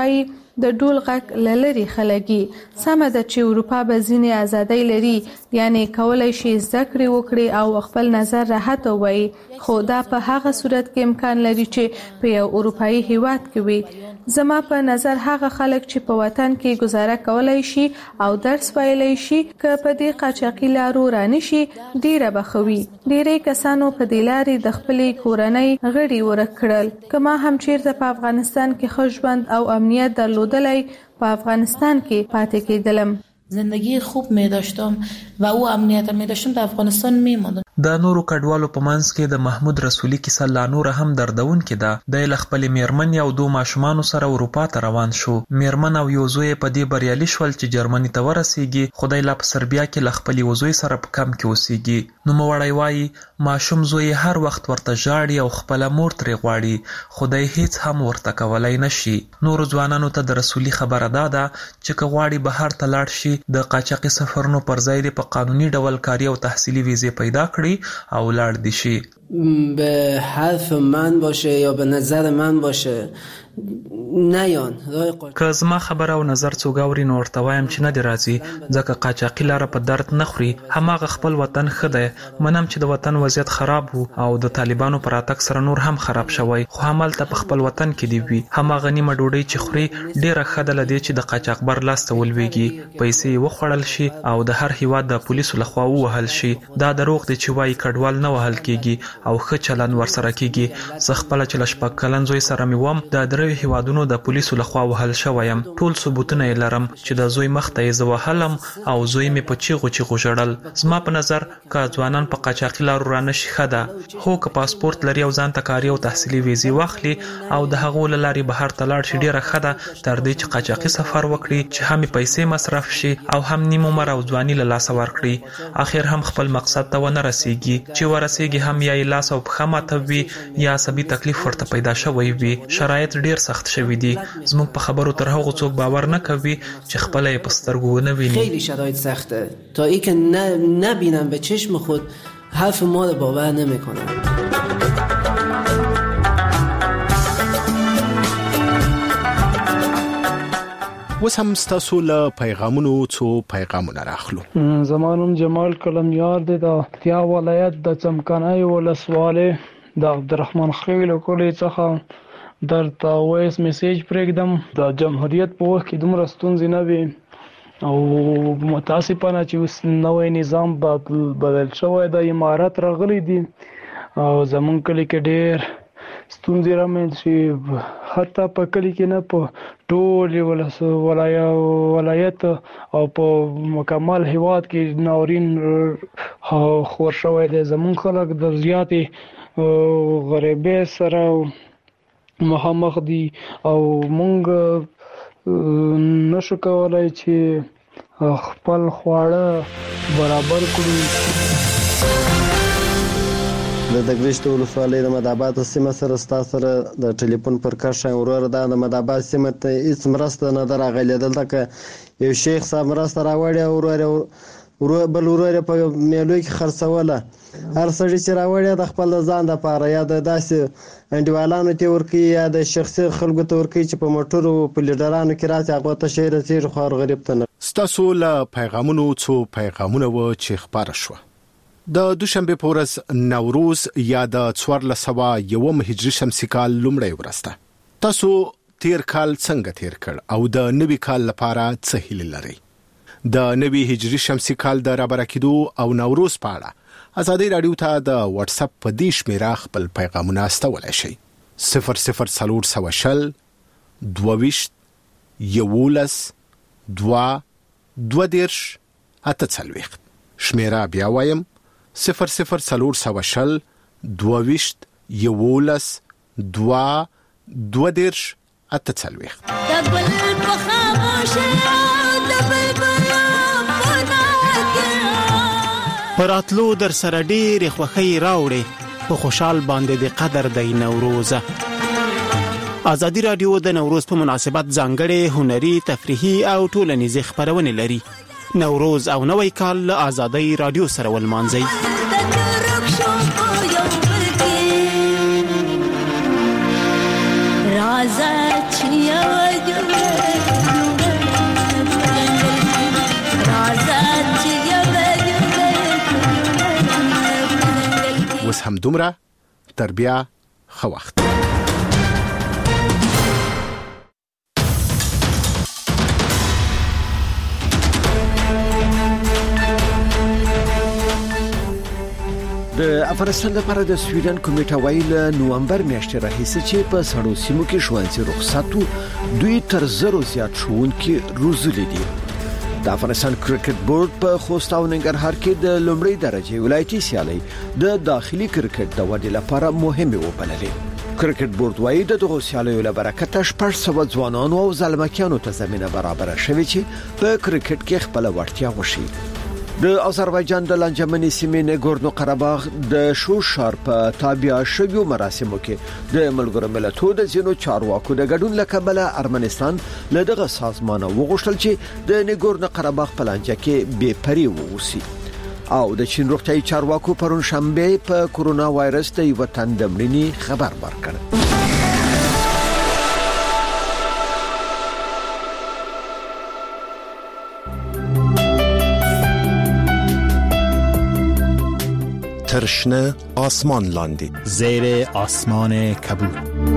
Speaker 26: د ډول غږ لری خلګي سم د چې اروپا به ځینې ازادۍ لري یعنی کولای شي زده کړې وکړي او خپل نظر راحت وایي خو دا په هغه صورت کې امکان لري چې په یو اروپאי هیواد کې وي زما په نظر هغه خلک چې په وطن کې گزاره کولای شي او درس ویلای شي که په دې قاچاقي لارو رانشي ډیره بخوي ډیره کسانو په دې لارې د خپلې کورنۍ غړي ورکړل کما هم چیرته په افغانستان کې خوشبند او امنیت درلودلای په افغانستان کې پاتې کېدلم
Speaker 25: زندگی خوب می داشتم و او امنیت می داشتم در افغانستان می ماندم
Speaker 22: د نورو کډوالو په منځ کې د محمود رسولي کیسه لا نور هم دردون کې ده د خپل میرمن او دوه ماشومان سره اروپا ته روان شو میرمن او یو زوی په دې بریالي شول چې جرمني ته ورسیږي خدای لا په سربیا کې خپل وزوی سره په کم کې اوسېږي نو موړی وایي ماشوم زوی هر وخت ورته ژاړي او خپل مور ترې غواړي خدای هیڅ هم ورته کولای نشي نور ځوانانو ته د رسولي خبره ده چې کغواړي بهر ته لاړ شي د قاچاقي سفرونو پر ځای د په قانوني ډول کاري او تحصیلي ویزه پیدا کړي او لاړ دي شي
Speaker 2: به حرف من باشه یا به نظر من باشه نیان
Speaker 22: که زما خبره او نظر څوک اوري نو ورته وایم چې نه دی راځي ځکه قاچاقي لاره په درد نه خوري هماغه خپل وطن ښه دی منم چې د وطن وضعیت خراب وو او د طالبانو پر اتک سره نور هم خراب شوی خو همالته په خپل وطن کې دی وي هماغه نیمه ډوډۍ چې خوري ډیره ښه ده لدې چې د قاچاقبر لاس ته ولويږي پیسې وخوړل شي او د هر هیواد د پولیسو لخوا ووهل شي دا دروغ دی چې وایي کډوال نه وهل کیږي او ښه چلند ورسره کیږي زه خپل چې لشپک کلن زوی سره مې وم د درې هیوادونو د پولیسو لخوا وهل شویم ټول ثبوتونه یې لرم چې د زوی مخ ته یې زه وهلم او زوی مې په چیغو چیغو ژړل زما په نظر که ځوانان په قاچاقي لارو رانشي ښه ده هو که پاسپورت لري او ځان ته کاري او تحصیلي ویزې واخلي او د هغو له لارې بهر ته لاړ شي ډیره ښه ده تر دې چې قاچاقي سفر وکړي چې هم پیسې مصرف شي او هم نیم عمر او ځواني له لاسه ورکړي اخر هم خپل مقصد ته ونه رسیږي چې ورسیږي هم یا یې لاس او پښه ماته وي یا عصبي تکلیف ورته پیدا شوی وي شرایط ډیر سخت شوی دي زموږ په خبرو تر هغه څوک باور نه کوي چې خپل یې په سترګو ونه ویني
Speaker 2: خیلی شرایط سخته تا ای که نبینم به چشم خود حرف ما رو باور نمیکنم
Speaker 4: اوس هم ستاسو له پیغامونو څو پیغامونه راخلو
Speaker 5: زمانم جمال کلمیار دی د تیا ولایت د چمکنای ولسواله د عبدالرحمن خیل کلی څخه درته وایس میسیج پرېږدم د جمهوریت په وخت کې دومره ستونزې نه وي او متاسفانه چې اوس نوی نظام بدل شوی د امارات راغلی دي او زمونږ کلی کې ډېر ستونزې رامنځته شي حتی په کلی کې نه په ټول ولایت او په مکمل هیواد کې ناورین خور شوی دی زمونږ خلک د زیاتې غریبۍ سره مخامخ دي او مونږ نشو کولای چې خپل خواړه برابر کړو
Speaker 6: د دګرشت ولسوالۍ د مدابات سیمه سره ستاسو سره د ټلیفون پر کښه ورور د مدابات سیمه ته هیڅ مرسته نه درغلې دلته یو شیخ صاحب مرسته راوړی بل ورور په میلو کې خرڅوله هر سړی چې راوړی د خپل ځان لپاره یا د داسې انډیوالانو ته ورکوي یا د شخصي خلکو ته ورکوي چې په موټرو په لیډرانو کې راځي هغه ته شي رسېږي خو غریب ته نه
Speaker 4: ستاسو له پیغامونو څو پیغامونه و چې خبره شو د دوشنبه په ورځ نوروز یا د 1401 هجري شمسي کال لومړی ورځ ده تاسو تیر کال څنګه تیر کړ او د نوي کال لپاره څه هیله لرئ د نوي هجري شمسي کال د رابرکیدو او نوروز په اړه ازادي رادیو ته د واتس اپ په دې شمیره خپل پیغامونه استولای شئ 0040 22 11 22 40 شمیره بیا وایم 0040 22 11 22 40
Speaker 11: پراتلو در سره ډېر خوښي راوړي په خوشحال باندې د قدر د نوروز ازادي رادیو د نوروز په مناسبت ځانګړې هنري تفریحي او ټولنیزې خبرونه لري نوروز او نوی کال له ازادي رادیو سره ولمانځي راځه چې
Speaker 4: بس هم دومره تر بیا ښه وخت.
Speaker 1: د افغانستان لپاره د سویډن کمیټه ویل نوامبر میاشتې راهیسې چې په سړو سیمو کې ښوونځي رخصتو دوی تر 100 زیات ښوونکي روزلي دي. د افغانستان کرکټ بورډ په خوست او ننګرهار کې د لومړۍ درجه ولایتي سیالۍ د داخلي کرکټ د ودې لپاره مهمه وبللې. کرکټ بورډ وايي د دغه سیالیو له برکته 600 ځوانانو او زلمکیانو ته زمينه برابر شوه چې په کرکټ کې خپل وړتیا وښيي. د آذربایجان د لانجمنې سیمې نګورنو قرهباغ د شوشار په تابع شویو مراسمو کې د ملګرو ملتونو د ځینو چارواکو د ګډون لکبله ارمنستان له دغه سازمان وغوښتل چې د نګورنو قرهباغ په لانجه کې بې پرې ووسی. او د چین روغتیايي چارواکو پرون شنبه په کورونا وایرس د یو تن د مړینې خبر ورکړ.
Speaker 3: ترشنه آسمان لاندی
Speaker 12: زیر آسمان کبود.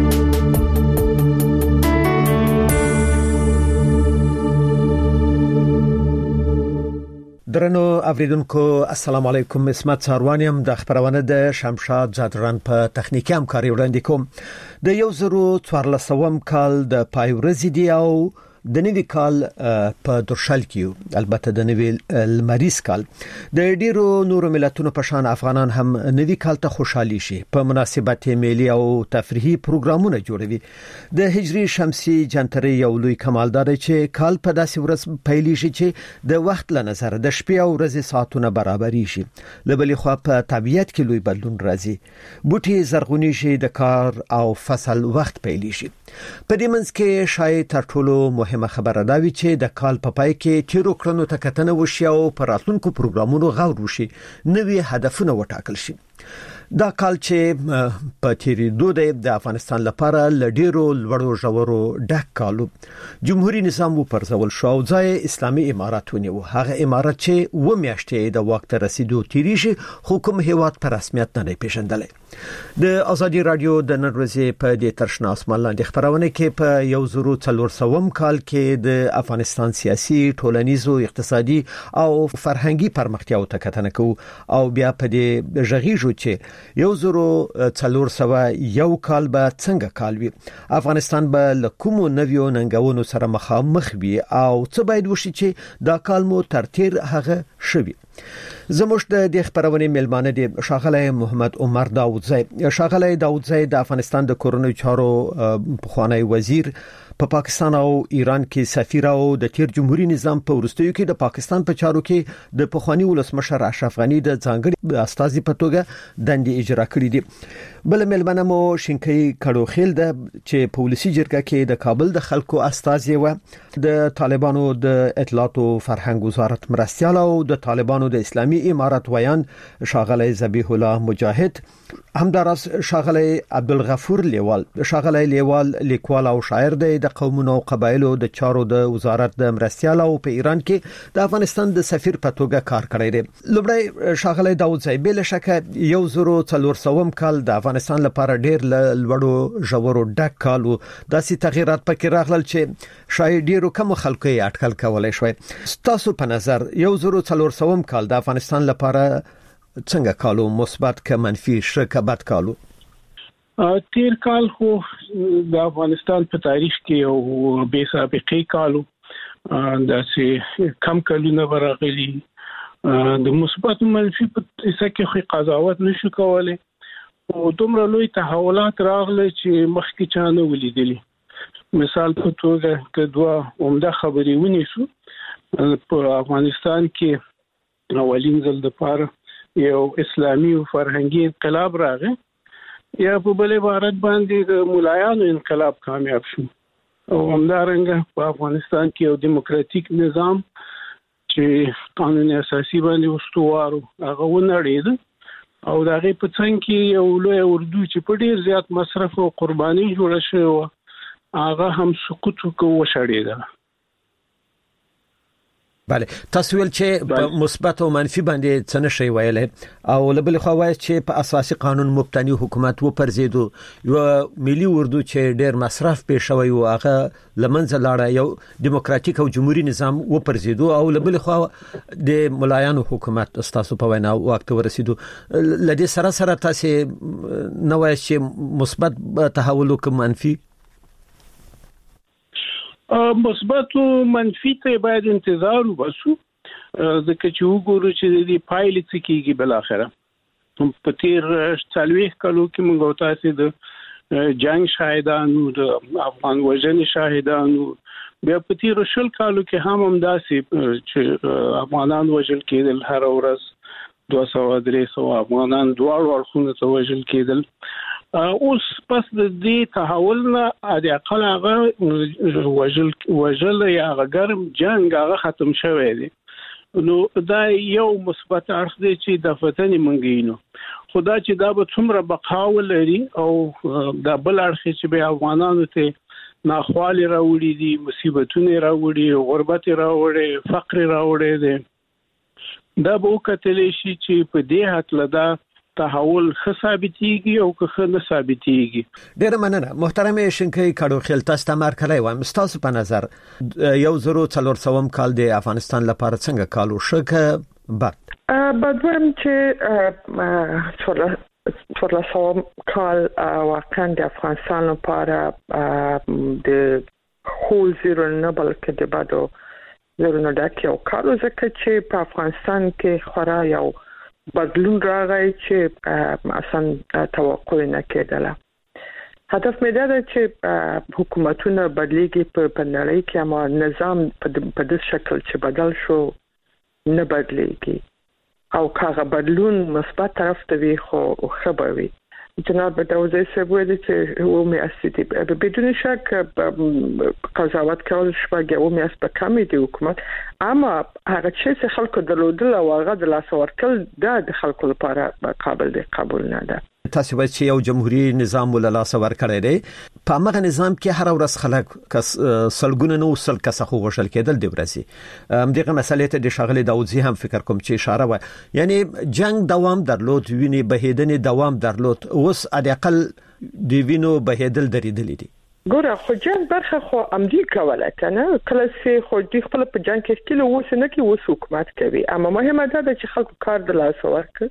Speaker 1: درنو اوریدونکو السلام علیکم. اسمت ساروانیم د خبرونه د شمشاد زادران په تخنیکی همکاري وړاندې کوم. د 2014 کال د پایورزي دی او د نوي کال په درشل کې البته د نوي المریز کال د ډیرو نورو ملتونو په شان افغانان هم نوي کال ته خوشحالي شي په مناسبت ملي او تفریحي پروګرامونه جوړوي. د هجري شمسي جنتري یو لوی کمال دا دی چې کال په داسې ورځ پیلې شي چې د وخت له نظر د شپې او ورځې ساعتونه برابري شي. لبلې خو په طبيعت کې لوی بدلون راځي. بوټي زرغونی شي، د کار او فصل وخت پیلې شي. په دې منځ کې شاید تر ټولو مهمه خبره دا وی چې د کال په پای کې تیرو کړنو ته کتنه وشي او پر راتلونکو پروګرامونو غور وشي، نوي هدفونه وټاکل شي. دا کال چې په تیریدو د افغانستان لپاره لډیرو لوړو ژورو ډک کالو جمهوریت نظام پرځول شو او ځای اسلامي امارات ونیو. هغه امارات چې و میاشتې د وخت رسیدو تیری شي حکومت هیواد پر رسمیت نه پیژندل. د ازادي رادیو د نن ورځې په دې ترشنه اسمان لاندې خبرونه کې په 1400 کال کې د افغانستان سیاسي، ټولنیزو، اقتصادي او فرهنګي پرمختیاو ته کتنه کوو او بیا په دې ژغیږو چې 1401 کال به څنګه کال وي، افغانستان به له کومو نویو ننګونو سره مخامخ وي او څه باید وشي چې دا کال مو ترتیر هغه شوي. زموږ د خبرونه ملمانه دي شاغله محمد عمر داوودزی. شاغله داوودزی د افغانستان د کورونو چارو پخوانی وزیر، په پاکستان او ایران کې سفیر او د تیر جمهوریت نظام په ورستیو کې د پاکستان په چارو کې د پخوانی ولسمشر اشرف غنی د ځانګړي استازي په توګه دندې اجرا کړې دي. بل ملمنه مو شینکي کړوخیل د چې پولیسي جرګه کې د کابل د خلکو استازي و، د طالبانو د اطلاعات او فرهنګ وزارت مرستيال او د طالبانو د اسلامي امارات ویان شاغله ذبیح الله مجاهد، همدارس شاغله عبدالغفور لیوال. شاغله لیوال لیکوال او شاعر دی، د قومونو او قبایلو د چارو د وزارت د مرستيال او په ایران کې د افغانستان د سفیر په توګه کار کړی دی. لومړی شاغله داوودزی بل شکه 1400 کال د افغانستان لپاره ډیر لوړو ژورو ډک کالو، داسې تغیرات پکې راغلل چې شاید ډیرو کم خلکو یې اټکل کولای شوی. تاسو په نظر 1400 کال د افغانستان لپاره څنګه کالو، مثبت که منفي، ښه که بد کالو؟
Speaker 13: تیر کال خو د افغانستان په تاریخ کې یو بې سابقه کالو، داسې کم کلونه راغلي. د مثبت منفي په څه کې خو قضاوت نشو کولای او دومره لوی تحولات راغلي چې مخکې چا نه ولیدلي. مثال په توګه که دوه عمده خبرې ونیسو، په افغانستان کې اولین ځل د پاره یو اسلامي او فرهنګي انقلاب راغی، یا په بل عبارت باندې د مولایانو انقلاب کامیاب شو او همدارنګه په افغانستان کې یو دیموکراتیک نظام چې قانون اساسي باندې استوار هغه ونړید او دغه په څنګه کې یو لوی اردو چې په ډیر زیات مصرف او قرباني جوړ شو هغه هم سقوط وشړید.
Speaker 1: بله تاسو ول چې په مثبت او منفي باندې څه نشي ویلای او لبل خو وایي چې په اساسي قانون مبتني حکومت و پرزیدو یو ملي اردو چې ډېر مصرف پې شوی او هغه لمنځه لاړه یو دیموکراتیک او جمهوریت نظام و پرزیدو او لبل خو د ملایانو حکومت استاسو په وینا وخت ورسیدو لدې سره تاسو نو وایي چې مثبت تحول او منفي
Speaker 13: مثبت او منفي ته باید انتظار وباسو ځکه چې وګورو چې د پایلې څه کیږي بل اخره په تیر 40 کالو کې موږ تاسو د جنگ شاهدانو د افغان وژنې شاهدانو بیا په تیر 20 کالو کې هم داسې چې افغانان وژل کېدل هر ورځ 200-300 افغانان دواړو اړخونو ته وژل کېدل اوس پس د دې تحول نه د اقل هغه وژل یا ګرم جنگ هغه ختم شوی دی نو دا یو مثبت اړخ دی چې د فتنې منګینو خدا چې دا به څومره بقا ولري او دا بل اړخ چې به افغانانو ته ناخوالي راوړي دي مصیبتونه راوړي غربت راوړي فقر راوړي دي دا به وکتل شي چې په دې حالت دا تحول ثابتيږي او که نه ثابتيږي.
Speaker 1: ډېر مننه محترم شینکۍ کډوخیل تاسو ته مرکلای وایم تاسو په نظر 1400 کال د افغانستان لپاره څنګه کالو شکه
Speaker 14: بدویم چې 1400 کال واقعا د افغانستان لپاره د هول زیرو نه بلکې د بادو زیرو نه ډک یو کالو ځکه چې په افغانستان کې خورا یو بدلون راغی چې اصلا توقع نه کېدله هدف مې دا دی چې حکومتونه بدلیږي په نړۍ کې اما نظام په دې شکل چې بدل شو نه بدلیږي او کاغه بدلون مثبت طرف ته وي خو خبر وي جناب داوودی صاحب ویلي چې و میاشتې بدون شک قضاوت کول شپږ و میاشتې په کمی دی حکومت اما هغه چې خلکو درلودل او هغه د لاس ورکل د خلکو لپاره قابل دی قبول نه ده
Speaker 1: تاسو وایئ چې یو جمهوریت نظام ول لاس ورکړی دی په هغه نظام کې هر ورځ خلک سلګونه نو سل کسه خو غوښل کېدل دی ورسي دغه مسلې ته د شاغلي داوودزي هم فکر کوم چې اشاره و یعنی جنگ دوام درلود ویني بهیدنې دوام درلود اوس اقل دی وینو بهیدل درېدل دي
Speaker 14: ګوره خو جنگ برخه خو امدی کوله کنه کله چې خو دی خپل په جنگ کې کله وسه نه کې وسو حکومت کوي اما مهمه ده چې خلکو کار د لاس ورکړي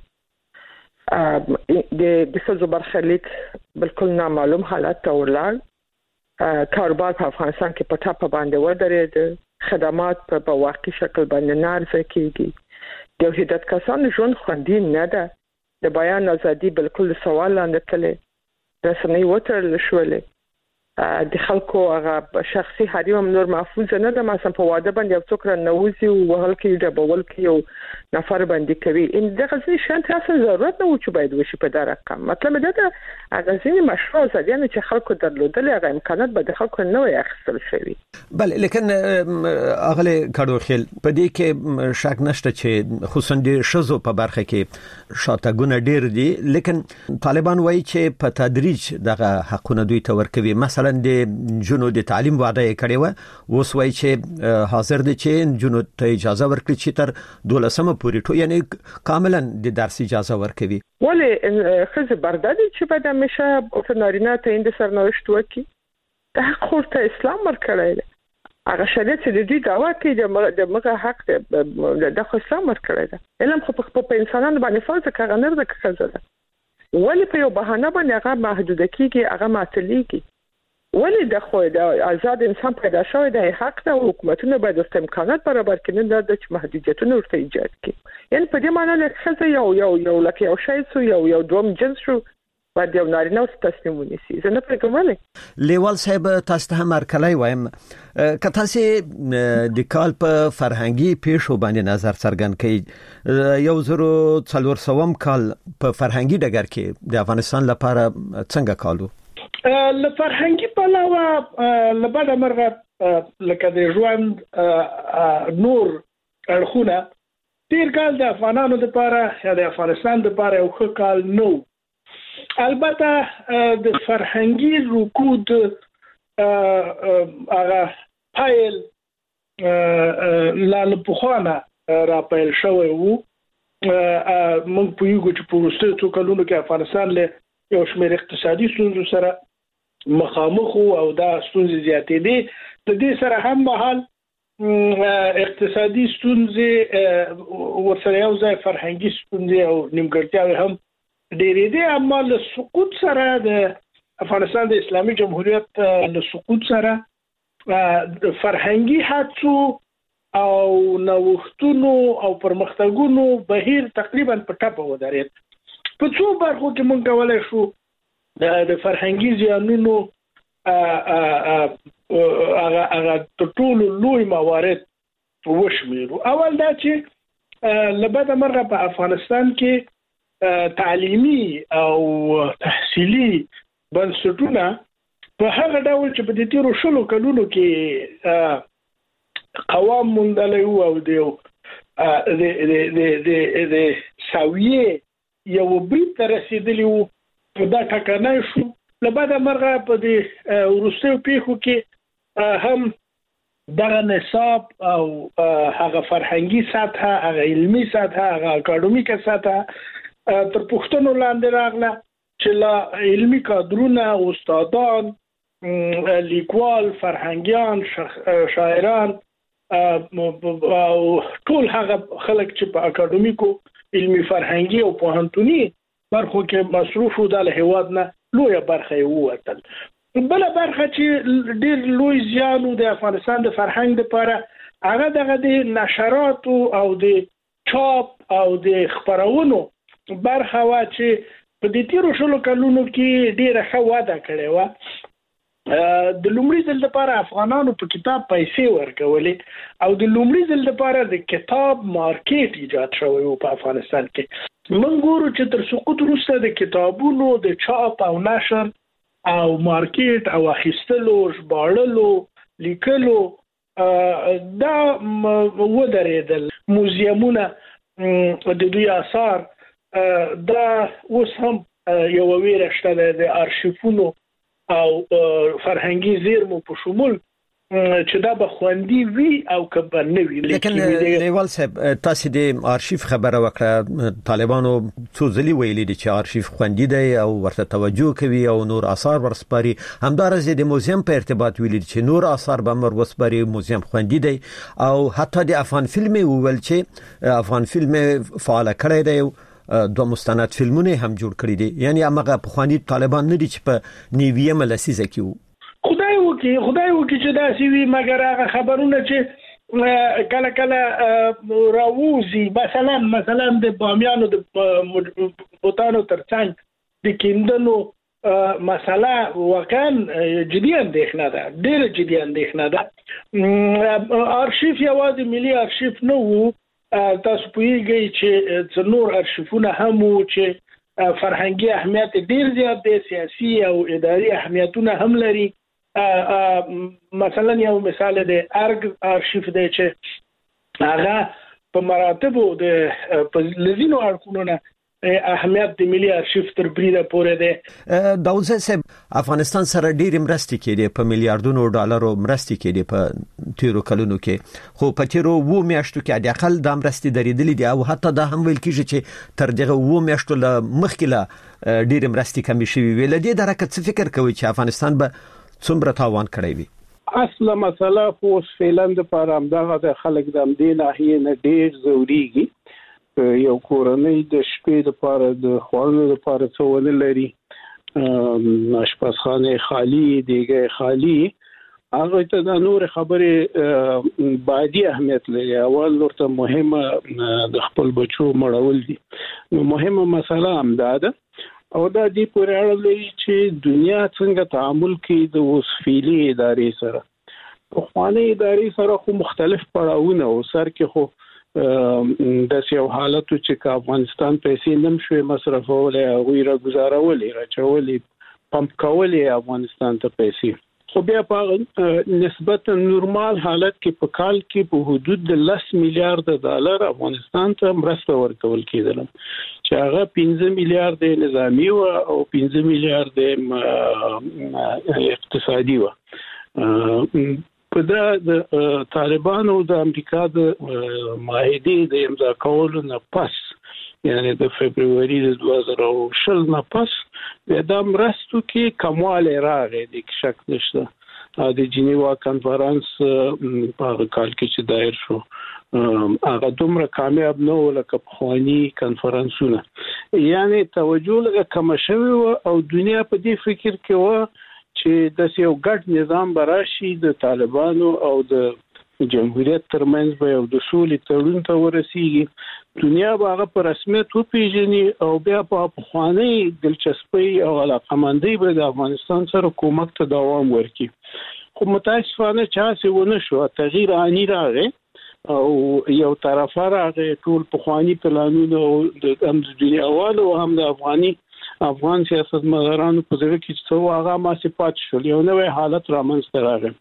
Speaker 14: د څه برخلیک بالکل نامعلوم حالت ته ورلاړ کاروبار په افغانستان کې په ټاپه باندې ودرېد خدمات په واقعي شکل باندې نه عرضه کیږي د هدایت کسانو ژوند خوندي نه ده د بیان ازادي بالکل سوال لاندې تللی رسنۍ وتړل شولې د خلکو هغه شخصي حریم نور محفوظ نه ده مثلا په واده باندې یو څوک رانوځي او وهل کې ډبول کې یو نفر باندې کوي ان دغه څه شان تاسو ضرورت نه و چې باید وشي په دا رقم مطلب دا ده هغه ځینې مشروع ځديان چې خلکو درلودل هغه امکانات به د خلکو نه وي اخیستل شوی
Speaker 1: بل لیکن اغله کډوخیل په دې کې شک نشته چې خصوصا د شزو په برخه کې شاتګونه ډیر دي لیکن طالبان وایي چې په تدریج دغه حقونه دوی ته ورکوي مثلا د جنو د تعلیم وعده یې کړې و اوس وایي چې حاضر دي چې جنو ته اجازه ورکړي چې تر 12 پورې ټو یعنی کاملا د درس اجازه ورکوي
Speaker 14: ولی خزه بردادي چې بعد همیشه په نارینه ته اند سرنوشت وکي د حق خورته اسلام ورکړی هغه شریعت چې د دې دعوا کوي د مغه حق د اسلام ورکړی ده علم خو په انسانانو باندې فرض کړه نه ده کړه ولی په یو بهانه باندې هغه محدود کیږي هغه معطلیږي ولی د خو د آزاد انسان پیدا شوی د حق د حکومتونو باید د امکانات برابر کړي نه د محدودیتونو ورته ایجاد کړي یعنی په دې معنی له څه یو لکه یو شی سو یو دوم جنس شو باید یو نارینه او تصمیم ونیسي زه نه پرېږدم
Speaker 1: لیوال صاحب تاسو ته مرکلای وایم که تاسو د کال په فرهنګي پیښو باندې نظر څرګند کړئ 1400 کال په فرهنګي ډګر کې د افغانستان لپاره څنګه کالو
Speaker 13: له فرهنګي پلوه لباده مرغه لکه د ژوند نور اړخونه تیر کال د افغانانو لپاره یا د افغانستان لپاره یو ښه کال نو البته د فرهنګي رکود هغه پایل لا لپخوانه را پیل شوی وو موږ په یو چې په وروستیو څو کلونو کې افغانستان له یو شمېر اقتصادي ستونزو سره مخامخ او دا ستونزې زیاتې دي د دې سره هم مهال اقتصادي ستونزې ورسره یو ځای فرهنګي ستونزې او نیمګړتیاوې هم ډېرې دي اما له سقوط سره د افغانستان د اسلامي جمهوریت له سقوط سره فرهنګي هڅو او نوښتونو او پرمختګونو بهیر تقریبا په ټاپه ودرېد په څو برخو کې موږ کولای شو د فرهنګي زیانونو هغه ټول لوی موارد وشمیرو. اول دا چې لبدا مرغه په افغانستان کې تعلیمي او تحصیلي بنسټونه په هغه ډول چې په دې تیرو شلو کلونو کې قوام مندلې او د ساویه یو بریټ رسیدلی وو دا ټکنای شو لبدا مرغه په دې ورسته پیخو کې هم دغه نصاب او هغه فرهنګي سطح هغه علمي سطح هغه اکاډمیکه سطح تر پښتنو لاندې راغله چې لا علمي کادرونه استادان لیکوال فرهنګيان شاعران او ټول هغه خلک چې په اکاډمیکو علمي فرهنګي او پوهنتوني برخو کې مصروف وو د هیواد نه لویه برخه یې ووتل. بل برخه چې ډېر لوی زیان د افغانستان د فرهنګ لپاره هغه دغه د نشرات او د چاپ او د خبرونو برخه وا چې په دې تیرو شلو کلونو کې ډېره ښه وده کړې و. د لومړي ځل لپاره افغانانو په کتاب پیسې ورکولې او د لومړي ځل لپاره د کتاب مارکیټ ایجاد شوی و په افغانستان کې. موږ ګورو چې تر سقوط وروسته د کتابونو د چاپ او نشر او مارکیټ او اخیستلو ژباړلو لیکلو دا ودرېدل. موزیمونه د دوی آثار دا اوس هم یو ویره شته د ارشیفونو او فرهنګي زیرمو په شمول چې دا به خوندي وي او کبه نه وي.
Speaker 1: لیکن دیوال صاحب تاسو د ارشیف خبره وکړه طالبانو څو ځلې ویلي دي چې ارشیف خوندي دی او ورته توجه کوي او نور آثار ورسپاري. همدارس د موزیم په ارتباط ویلي دي چې نور آثار به مر وسپاري موزیم خوندي دی او حتی د افغان فلم ویل چې افغان فلم فعال کړی دی دو مستند فلمونه هم جوړ کړی دي یعنی هغه په خواني طالبان نه دي چې په نیویه ملسیزه کې وو.
Speaker 13: خدای وکي چې دا سی وی مګر هغه خبرونه چې کله کله راووزي مثلا د بامیانو د بوتانو ترڅنګ د کیندنو مسله واقعا جدي اندېښنه ده ډېر جدي اندېښنه ده. ارشیف یوازې ملي ارشیف نه وو تاسو پوهیږئ چې نور ارشیفونه هم وو چې فرهنګي اهمیت ډېر زیات دی سیاسي او اداري اهمیتونه هم لري. مثلا یو مثال دی ارګ ارشیف دی چې هغه په مراتبو د لزینو اړخونو نه اهمیت د ملي ارشیف تر بریده پورې دی.
Speaker 1: داود صاحب افغانستان سره ډېر مرستې کېدې په میلیارډونو ډالرو مرستې کېدې په تیرو کلونو کې خو په تیرو و میاشتو کې د اقل د مرستې درېدلې دي او حتی دا هم ویل کېږي چې تر دغه و میاشتو له مخکې له ډېر مرستې کمې شوې وي. له دې درکه څه فکر کوي چې افغانستان به څومره تاوان کړی وي؟
Speaker 13: اصله مسله خو فعلا د پاره دغه د خلک د دې ناحیه نه ډېر ضروري یو کورنۍ د شپې لپاره د خوړلو لپاره څه ونه لري آشپزخانه خالی دیګه خالی هغه ته د نور خبره بعدي اهمیت لري. اول ورته مهمه د خپل بچو مړول دي. نو مهمه مسله هم ده او دا دې پورې اړه لري چې دنیا څنګه تعامل کوي د وسفیلي ادارې سره. په خواني ادارې سره خو مختلف پړاوونه او سر کې خو د یو حالت چې افغانستان پیسې نم شوي مصرفول او غیره گزارولې راچولې پمپ کولې افغانستان ته پیسې خو بیا په نسبتا نورمال حالت کې په کال کې په حدود د 10 میلیارډ ډالر افغانستان ته مرسته ورکول کېدل چې هغه 15 میلیارډ نظامی او 15 میلیارډ اقتصادي و. په د طالبانو د امریکا د معاهدې د امضا کولو نه پس یعنی د فبرवरी 2020 نه پس د مرستو کې کمواله راغی د شک نشته د جنیوا کانفرنس په کال کې چې دایر شو هغه دومره کامیاب نه و لکه پخوانی کانفرنسونه یعنی توجه لږه کم شوی او دنیا په دې فکر کې و چې د یو ګډ نظام براشي د طالبانو او د جمهوریت ترمنځ به یو د سولې تړون ته ورسیږي دنیا به هغه په رسمیت وپیژني او بیا په پخوانی دلچسپي او علاقمندۍ به د افغانستان سره کومک ته دوام ورکړي خو متاسفانه چا ونه شو تغییر آنی راغی او یو طرفه راغی ټول پخوانی پلانونه د دنیاوالو هم د افغان سیاستمدارانو په ځای کې څو هغه ما صفات شول یو نوې حالت رامنځته راغی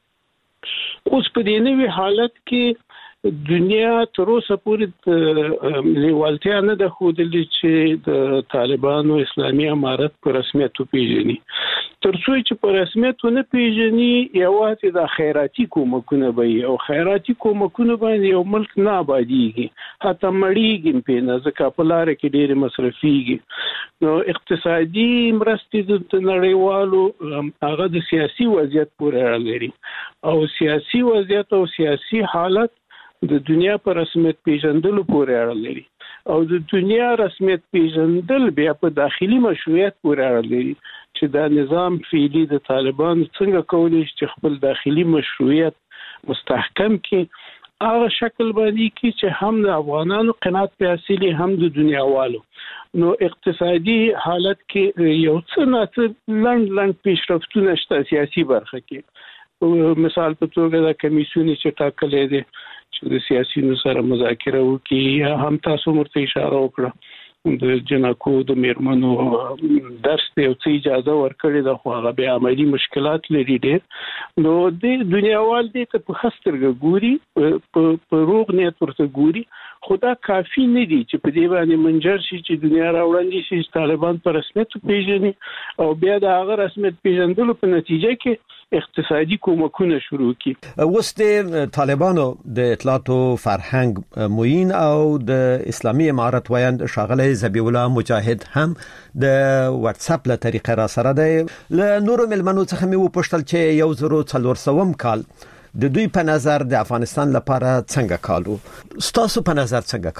Speaker 13: اوس په دې نوې حالت کې دنیا تر اوسه پورې لیوالتیا نه ده ښودلې چې د طالبانو اسلامي امارت په رسمیت وپیژني تر څو چې په رسمیت ونه پیژني یوازې د خیراتي کومکونه به او خیراتي کومکونه باندې یو ملک نه آبادیږي حتی مړیږي په نه ځکه په لار کې ډېر مصرفيږي نو اقتصادي مرستې د نړیوالو هغه د سیاسي وضعیت پورې اړه لري او سیاسي وضعیت او سیاسي حالت د دنیا پر رسمیت پیژندلو پورې اړه لري او د دنیا رسمیت پیژندل بیا په داخلي مشروعیت پورې اړه لري چې دا نظام فعلی د طالبان څنګه کولی چې خپل داخلي مشروعیت مستحکم کړي هغه شکل باندې کې چې هم د افغانانو قناعت په حاصلي هم د دنیاوالو نو اقتصادي حالت کې یو څه نه لنډ پیشرفتونه شته سیاسي برخه کې مثال په توګه د کمیسیون چې ټاکلې دي چې د سیاسيونو سره مذاکره وکړي یا هم تاسو مرته اشاره وکړه د جنکو د میرمنو درس ته یو څه اجازه ورکړي د خو هغه به عملی مشکلات لري ډېر نو د دنیاوال دې ته په خسترګه ګوري په روغ نیت ورته ګوري خدا کافی نه دي چې په دې باندې منجر شي چې دنیا راوړاندې شي چې طالبان په رسمیت پیژني او بیا د هغه رسمیت پیژندلو په نتیجه کې اقتصادي کومکونه شروع کی
Speaker 1: اوس د طالبانو د اطلاعاتو فرهنګ موین او د اسلامي امارت وایند شاغله ذبیح الله مجاهد هم د واتس اپ له طریقې را سره دی له نورو ملمنو څخه مې وپوښتل چې 1400 کال د دوی په نظر د افغانستان لپاره څنګه کالو ستاسو په نظر څنګه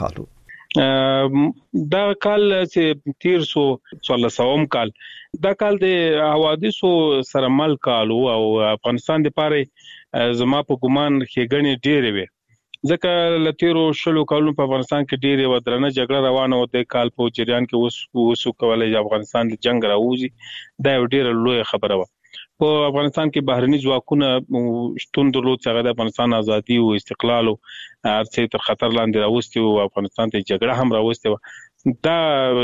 Speaker 1: کالو
Speaker 15: دا کال چې 1314 کال دا کال د حوادثو سره مل کالو او افغانستان د پاره زما په ګمان کې غني ډېرې وي ځکه لتیرو شلو کالونو په افغانستان کې ډېرې ودرنه جګړه روانه و د کال په جریان کې وسو کولای افغانستان د جنگ راوځي دا ډېر لوی خبره و په افغانستان کې بهرني ځواکونه شتون درلود چې د افغانستان ازادي او استقلال او ارڅ تر خطر لاندې راوستي او افغانستان ته جګړه هم راوستي دا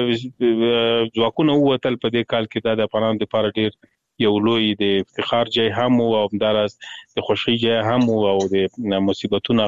Speaker 15: ځواکونه وتل په دې کال کې د افغانانو لپاره ډېر یو لوی د افتخار ځای هم او همدارس د خوشي ځای هم او د مصیبتونو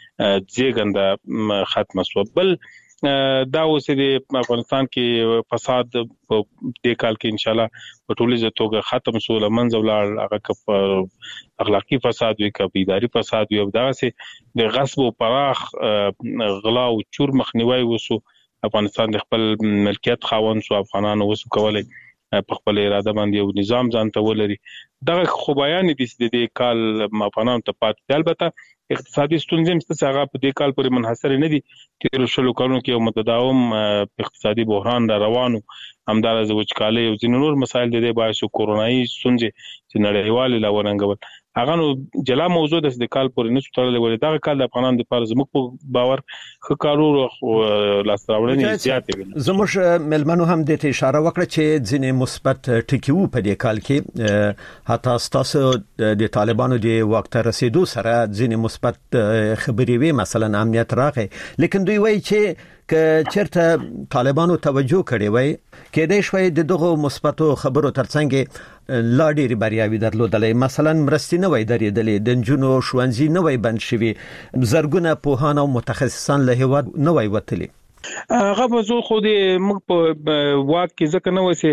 Speaker 15: زیږنده ختم شو بل دا اوس د افغانستان کې فساد په دې کال کې ان شاء الله په ټولیزه توګه ختم شو لمنځه ولاړ هغه اخلاقی فساد وي کبي اداري فساد وي دا سه د غصب او پراخ غلا او چور مخنیوي وسو افغانستان د خپل ملکیت خاوند شو افغانانو وسو کولای په خپل اراده باندې یو نظام ځان ته ولري دا خو بیان دي د دې کال افغانانو ته پاتې البته اقتصادي ستونزې مست هغه په دې کال پورې منحصر نه دي تیر شلو کلونو کې یو متداوم اقتصادي بحران را روانو همدارز وچکالي او ځینې نور مسایل د دې باعث کورونایي ستونزې چې نړیوال لا ورنګول هغه نو جلا موضوع د کال پورې نه ستړل ولې دا کال د افغانانو لپاره زموږ په باور خکارو لاس راوړنې زیاتې وي
Speaker 1: زموږ ملمنو هم د اشاره وکړه چې ځینې مثبت ټکي وو په دې کال کې حتی تاسو د طالبانو د وخت رسیدو سره ځینې مثبت خبرې وي مثلا امنیت راغی لیکن دوی وایي چې که چیرته طالبانو توجه کړي وای کېدای شوی د دغه مثبتو خبرو ترڅنګ لا ډېری بریاوي درلودلې مثلا مرستې نه وای درېدلې د جنونو شوانزي نه وای بند شوی زرګونه پوهان او متخصصان له هیواد نه وای وتلي
Speaker 15: هغه په زو خو د موږ په واک کې ځکه نه وسی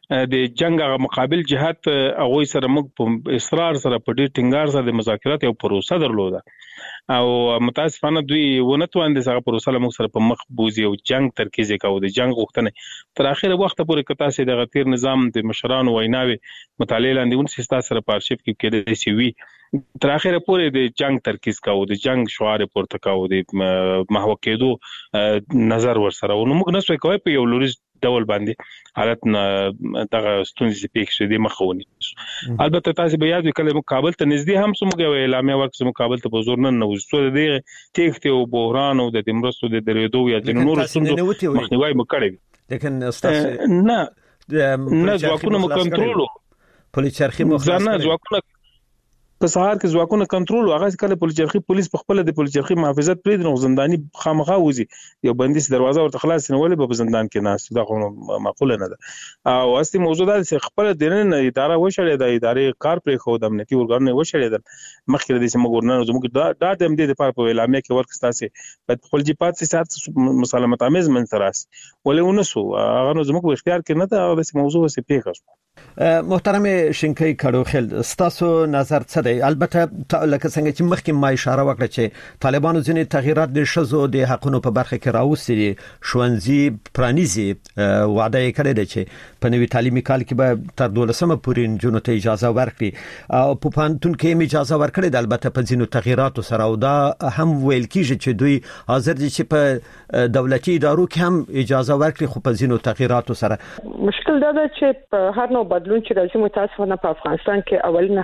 Speaker 15: د جنگ غ مقابل جهات هغه سره موږ په اصرار سره په ډیر ټینګار سره د مذاکرات یو پروسه درلوده او متاسفانه دوی ونتوان د هغه پروسه له موږ سره په مخ بوزي او جنگ ترکیز کوي د جنگ غوښتنه تر اخره وخت پورې کتا سي د غتیر نظام د مشرانو ویناوي مطالعه لاندې ون سیستا سره په ارشیف کې کېده سی وی تر اخره پورې د جنگ ترکیز کوي د جنگ شعار پورته کوي د محو کېدو نظر ورسره او موږ نسوي کوي په یو لوري ډول باندې حالت دغه ستونزې پېښې دي مخونی البته تاسو به یاد وکړئ کابل ته نږدې هم سمګه اعلامیه ورکړه کابل ته په زور نه نوځو د تېښتې او بحران او د دمرستو د درېدو یا د نورو ستونزو مخنیوي وکړي
Speaker 1: لیکن استاد
Speaker 15: نه ځواکونه مو کنټرول
Speaker 1: پولیس چرخي
Speaker 15: مخالفت ځواکونه په سهار کې ځواکونه کنټرول هغه کله پولیس په خپل د پولیس چرخي محافظت پرې د زنداني خامخا وځي یو بندیز دروازه ورته خلاص نه ولې په زندان کې ناس دا خو معقوله نه ده او اصلي موضوع دا چې خپل دینه اداره وشړې د ادارې کار پرې خو د امنیتي ورګانو وشړې د مخکې د سیمه ګورنر زموږ دا د امنیت لپاره په اعلامیه کې ورکستاسي په خپل جپات سات مسالمت امیز منتراس ولې ونسو هغه نو زموږ اختیار کې نه ده د موضوع څخه پیښه
Speaker 1: محترم شینکای کړو خل ستاسو نظر څه دی البته لکه څنګه چې مخکې ما اشاره وکړه چې طالبانو ځینې تغیرات د شذو د حقونو په برخه کې راوستي شونځي پرانیزي وعده یې کړې ده چې په نوي تعلیمي کال کې به تر 12مه پورې جنونو ته اجازه ورکړي او په پانتون کې اجازه ورکړي ده البته په ځینو تغیراتو سره او دا هم ویل کیږي چې دوی حاضر دي چې په دولتي ادارو کې هم اجازه ورکړي خو په ځینو تغیراتو سره
Speaker 14: مشکل دا ده چې په هر نوع بدلون چې راځي متاسفانه په افغانستان کې اولنه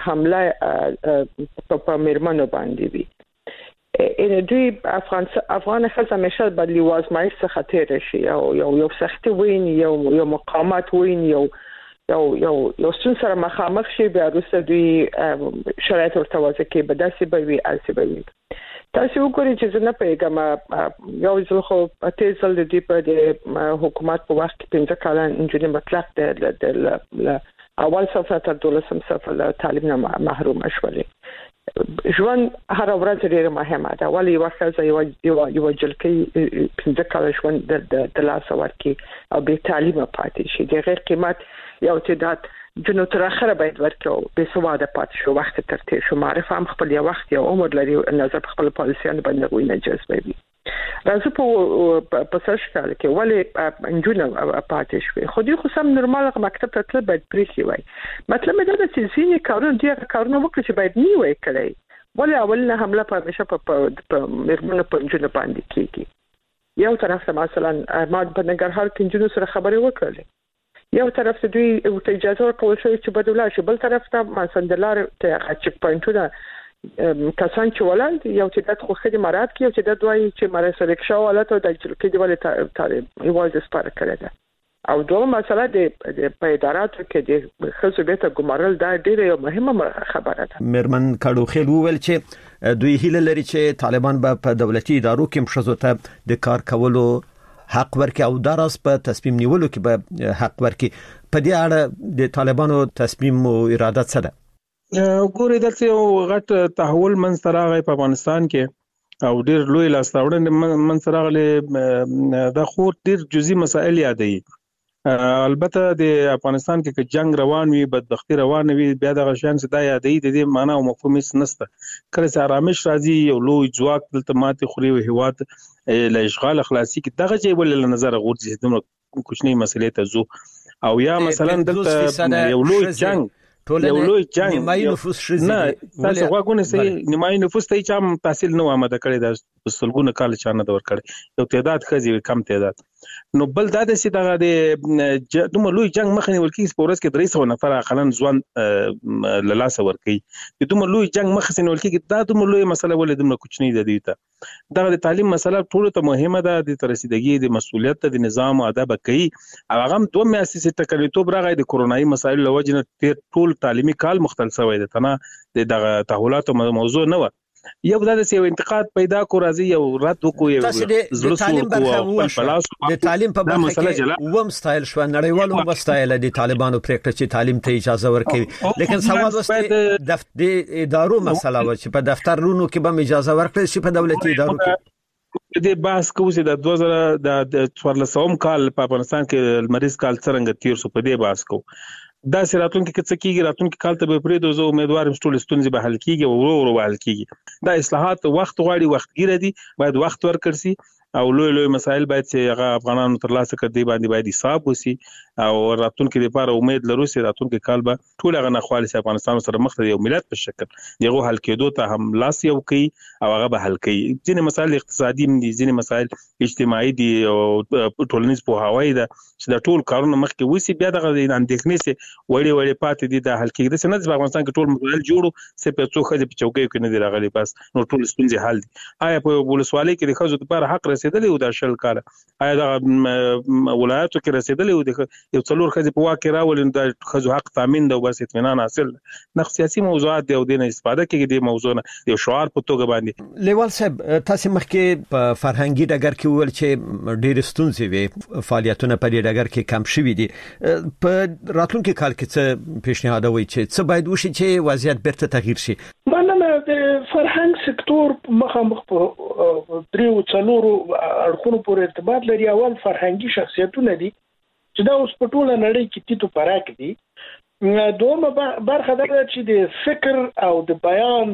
Speaker 14: حمله په میرمنو باندې وي ان دوی افغان خلک همیشه بدلی وازمایش څخه تیر شي یو سختي وین یو مقاومت وین یو څون سره مخامخ شي بیا وروسته دوی شرایط ورته وځي کې بداسي به وي السی به وي تاسو وګورئ چې زه نه پیګم یو ځل خو تیزل د دې په د حکومت په وخت کې 15 کال انجونی مطلق د اول صف تر 12 صف له تعلیم نه محروم شولې ژوند هر ورځ ډیره مهمه ده ولی وخت یو جلکې 15 کال ژوند د لاس ورکی او به تعلیم پاتې شي د غیر قیمت یو تعداد جنو تر اخره باید ورکو به سواده پات شو وخت تر تیر شو معرف هم خپل یو وخت یو عمر لري نظر خپل پالیسیان باندې غوي نه جذبوي راځو په سرش کال کې ولی انجونه پاتې شوي خو دې خو سم نورمال مکتب ته تل باید پریسي وای مطلب دا چې ځینې کارونه دي کارونه وکړي چې باید نیوي کړي ولی اولنه حمله په مشه په مرمنه په انجونه باندې کیږي یو طرف ته مثلا ما په نګرهار کې انجونه سره خبرې وکړلې یو طرف ته دوی ته اجازه ورکول شوی چې بدوله شي بل طرف ته مانسندلار ته چک پوینټونه کسان چې ولل یو چې د خو خدي مراد کې یو چې د دوی چې مره سره ښه ولته د کې دی ولې طالب یو د سپاره کړی ده او دوه مسله د په اداراتو کې د خصوصي بیت ګمارل دا ډیره یو مهمه خبره ده
Speaker 1: مرمن کړو خل وویل چې دوی هیله لري چې طالبان به په دولتي ادارو کې مشزو ته د کار کولو حق ورکي او دراس په تصمیم نیولو کې به حق ورکي په دې اړه د طالبانو تصمیم او اراده څه ده
Speaker 15: ګورې دلته یو غټ تحول منځ راغی په افغانستان کې او ډیر لوی لاسته منځ راغلی د خو ډیر جزئي مسائل یادې البته د افغانستان کې جنگ روان وي بدبختی روان وي بیا د غشان څخه د یادې د دې معنی او مفهوم هیڅ نشته کله چې آرامش راځي یو لوی ځواک دلته ماته خوري او هواد له اشغال خلاصي کې دغه چې ول نظر غورځي دومره کوچنی مسلې ته زو او یا مثلا دلته یو لوی جنگ یو لوی جنگ
Speaker 1: نیمایي نفوس شزي
Speaker 15: نه تاسو غواګونه سي نیمایي نفوس ته چې تحصیل نه آماده کړی د سلګونه کال چانه د ور کړی یو تعداد خزي کم تعداد نو بل دا د سي دغه د دومره لوی جنگ مخنی ولکې سپورس کې 300 نفر اقلن ځوان لاله ور کوي د دومره لوی جنگ مخسن ولکې دا دومره لوی مسله ولې دومره کوچنی ده دی ته دغه د تعلیم مسله ټول ته مهمه ده د ترسیدګي د مسولیت د نظام او ادب کوي هغه هم دوه میاسي تکلیف راغی د کورونایي مسایل لوجنه ټول تعلیمي کال مختلف شوی ده تنه دغه تحولات موضوع نه و یو د یو انتقاد پیدا کو راځي یو رد وکړو یو
Speaker 1: د تعلیم په برخه کې ووم سټایل شو نړیوالو ووم سټایل د طالبانو پریکټ چې تعلیم ته اجازه ورکړي لیکن سوال وسته د ادارو مسله و چې په دفترونو کې به اجازه ورکړي شي په دولتي ادارو کې
Speaker 15: دې بحث کوو چې د 2014 کال په افغانستان کې المریض کال څنګه تیر سو په دې بحث کوو. دا راتلونکي کې څه کیږي، راتلونکي کال ته به پرې دوزو امیدوار ټول ستونزې به حل کیږي او ورو ورو حل کیږي. دا اصلاحات وخت غواړي، وختګیره دي، باید وخت ورکړ شي او لوی مسایل باید چې هغه افغانانو ترلاسه کړي باندې باید حساب وسی او راتلونکي لپاره امید لرو چې راتلونکي کال به ټول هغه نخوالي چې افغانستان سره مخ ته یو ملت په شکل دغه حل کېدو ته هم لاس یو کوي او هغه به حل کوي. ځینې مسایل اقتصادي دي، ځینې مسایل اجتماعي دي او ټولنیز پوهاوی ده چې د ټول کارونو مخکې وسی بیا دغه اندېښنې سي وړي پاتې دي د حل کېږي. د سند په افغانستان کې ټول مسایل جوړو سه په څو خځې په چوکۍ کې نه دی راغلي، بس نو ټول ستونزې حل دي. آیا په ولسوالۍ کې د خځو لپاره حق رسیدلی او د شل کال آیا د ولایتو کې رسیدلی او د یو څلور خځې په واکه راولین د خځو حق تامین ده او بس اطمینان حاصل نه سیاسي موضوعات دی او د نه استفاده کوي د موضوع نه یو شعار په توګه باندې.
Speaker 1: لیوال صاحب تاسو مخکې په فرهنګي ډګر کې ول چې ډېر ستونزې وي، فعالیتونه په دې ډګر کې کم شوي دي. په راتلونکي کال کې څه پیشنهادوي چې څه باید وشي چې وضعیت بیرته تغییر شي؟
Speaker 13: مننه. د فرهنګ سکتور مخامخ په دریو څلورو اړخونو پورې ارتباط لري. اول فرهنګي شخصیتونه دي چې دا اوس په ټوله نړۍ کې تیتو پراک دي. دومره برخه ده چې د فکر او د بیان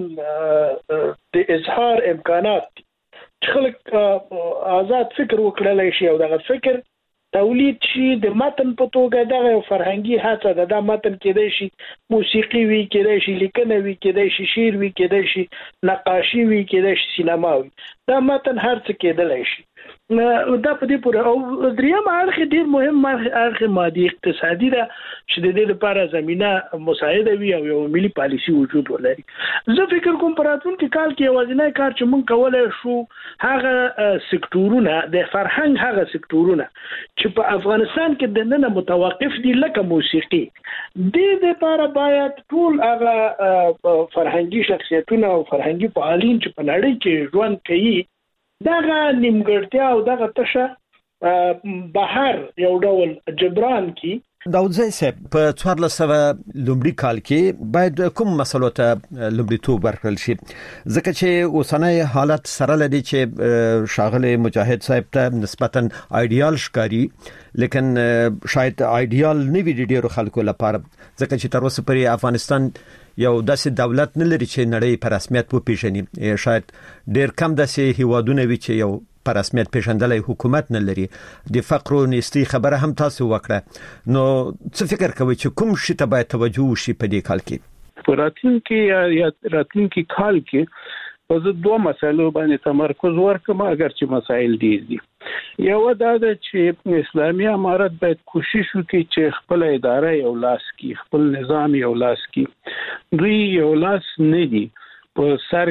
Speaker 13: د اظهار امکانات دي چې خلک آزاد فکر وکړلای شي او دغه فکر تولید شي د متن په توګه. دغه فرهنګي هڅه ده، دا متن کېدای شي موسیقي وي، کېدای شي لیکنه وي، کېدای شي شعر وي، کېدای شي نقاشي وي، کېدای شي سینما وي. دا متن هر څه کېدلای شي. دا په دې پورې او دریم اړخ ډیر مهم اړخ مادي اقتصادي ده چې د دې لپاره زمينه مساعده وي او یو ملي پالیسي وجود ولري. زه فکر کوم په راتلونکي کال کې یوازینی کار چې موږ کولای شو هغه سکتورونه د فرهنګ هغه سکتورونه چې په افغانستان کې د نن متوقف دي لکه موسیقي، د لپاره باید ټول هغه فرهنګي شخصیتونه او فرهنګي فعالین چې په نړۍ کې ژوند کوي دغه نیمګړتیا او دغه تشه بهر یو ډول جبران کی.
Speaker 1: داودزی صاحب په 1400 لومړي کال کې باید کوم مسلو ته لومړیتوب ورکړل شي؟ ځکه چې اوسنۍ حالت سره لدی چې شاغله مجاهد صاحب ته نسبتاً ایډیال ښکاری، لیکن شاید ایډیال نه وي ډیرو خلکو لپاره، ځکه چې تر اوسه پورې افغانستان یو داسې دولت نه لري چې نړۍ په رسمیت وپیژني. شاید ډیر کم داسې هیوادونه وي چې یو په رسمیت پیژندلای حکومت نه لري. د فقر او نیستۍ خبره هم تاسو وکړه، نو څه فکر کوئ چې کوم شي ته باید توجه وشي په دې کال کې؟
Speaker 13: په راتلونکي کال کې په دوه مسایلو باندې تمرکز وکړم اگر چې مسایل ډیر دي. یو دا ده چې اسلامي امارت باید کوشش وکړي چې خپل اداره یو لاس کې، خپل نظام یو لاس کې. دوی یو لاس نه دي، په سر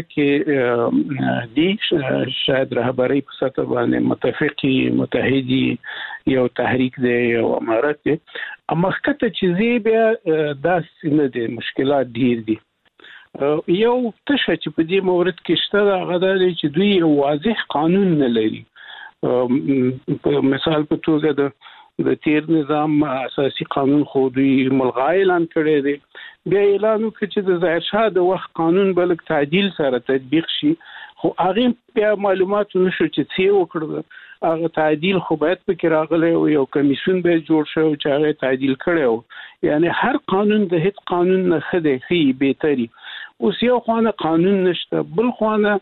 Speaker 13: کې دي شاید رهبری په سطح باندې متفقي متحدي یو تحریک دی یو امارت دی، اما خطه چې زی بیا داسې نه دي، مشکلات ډیر دي. یو تشه چې په دې مورد کې شته هغه دا دی چې دوی یو واضح قانون نه لري. مثال په توګه د تیر نظام اساسي قانون خو دوی ملغا اعلان کړی دی، بیا اعلان وکړي چې د ظاهر شاه د وخت قانون بلک تعدیل سره تطبیق شي، خو هغه بیا معلومات نشو چې څه وکړي. هغه تعدیل خو باید پکې راغلی او یو کمیسیون به جوړ شو چې هغه تعدیل کړي وو. یعنی هر قانون د هیڅ قانون نه خدای خي بهتري. اوس یو خوانه قانون نشته، بل خوانه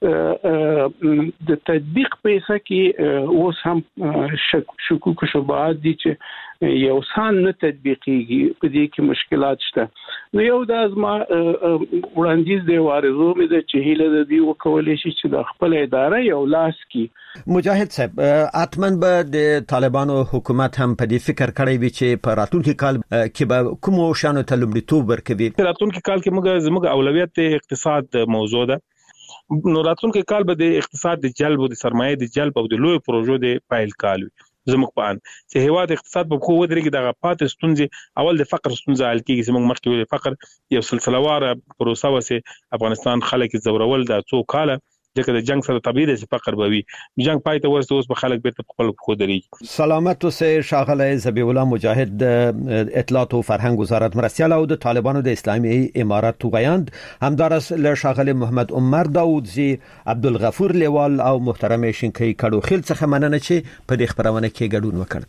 Speaker 13: د تطبیق په حساب کې اوس هم شکوک شبهات دي چې یو سان نه تطبیقيږي، په دې کې مشکلات شته. نو یو د ازما وړاندیز دی وارزو مې د چهيله د دی وکولې شي چې د خپل اداره یو لاس کې.
Speaker 1: مجاهد صاحب اتمن به د طالبانو حکومت هم په دې فکر کړی وي چې په راتلونکي کال کې به کوم شانو ته لومړیتوب ورکوي؟
Speaker 15: په راتلونکي کال کې موږ اولویت اقتصاد موضوع ده. نو راتلونکي کال به د اقتصاد د جلب او د سرمایه د جلب او د لوی پروژو د پایل کال وي. زموږ په ان چې هیواد اقتصاد په خو ودرېږي د غپات ستونزې اول د فقر ستونزه حل کیږي. زموږ مخکې فقر یو سلسله واره پروسه وسه افغانستان خلک زورول د څو کاله ځکه د جنگ سره طبيعي د فقر بوي جنگ پای ته ورسته اوس په خلک بیرته خپل خو دري.
Speaker 1: سلامت اوسه شاغله ذبیح الله مجاهد د اطلاعات او فرهنګ وزارت مرستيال او د طالبانو د اسلامي امارات توغیاند همدارس له شاغله محمد عمر داوودزی عبدالغفور لیوال او محترم شینکی کډو خیل څخه مننه چې په دې خبرونه کې ګډون وکړ.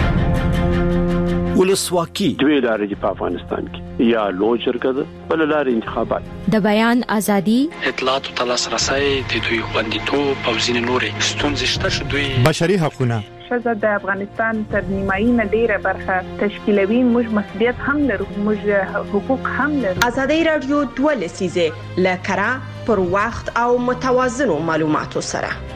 Speaker 8: ولسواکي دوی لارې په افغانستان کې یا لوی شرکت بل لارې انتخابات
Speaker 16: د بیان ازادي
Speaker 17: اطلاعات او لاسرسي د دوی خوندیتوب او ځینې نورې ستونزې شته چې دوی
Speaker 9: بشري حقوقونه
Speaker 18: شزه د افغانستان تر نیمایي نه ډیره برخه تشکیلوي موږ مسؤلیت هم لرو موږ حقوق هم لرو.
Speaker 19: ازادي رادیو 12 لکرا پر وخت او متوازن معلوماتو سره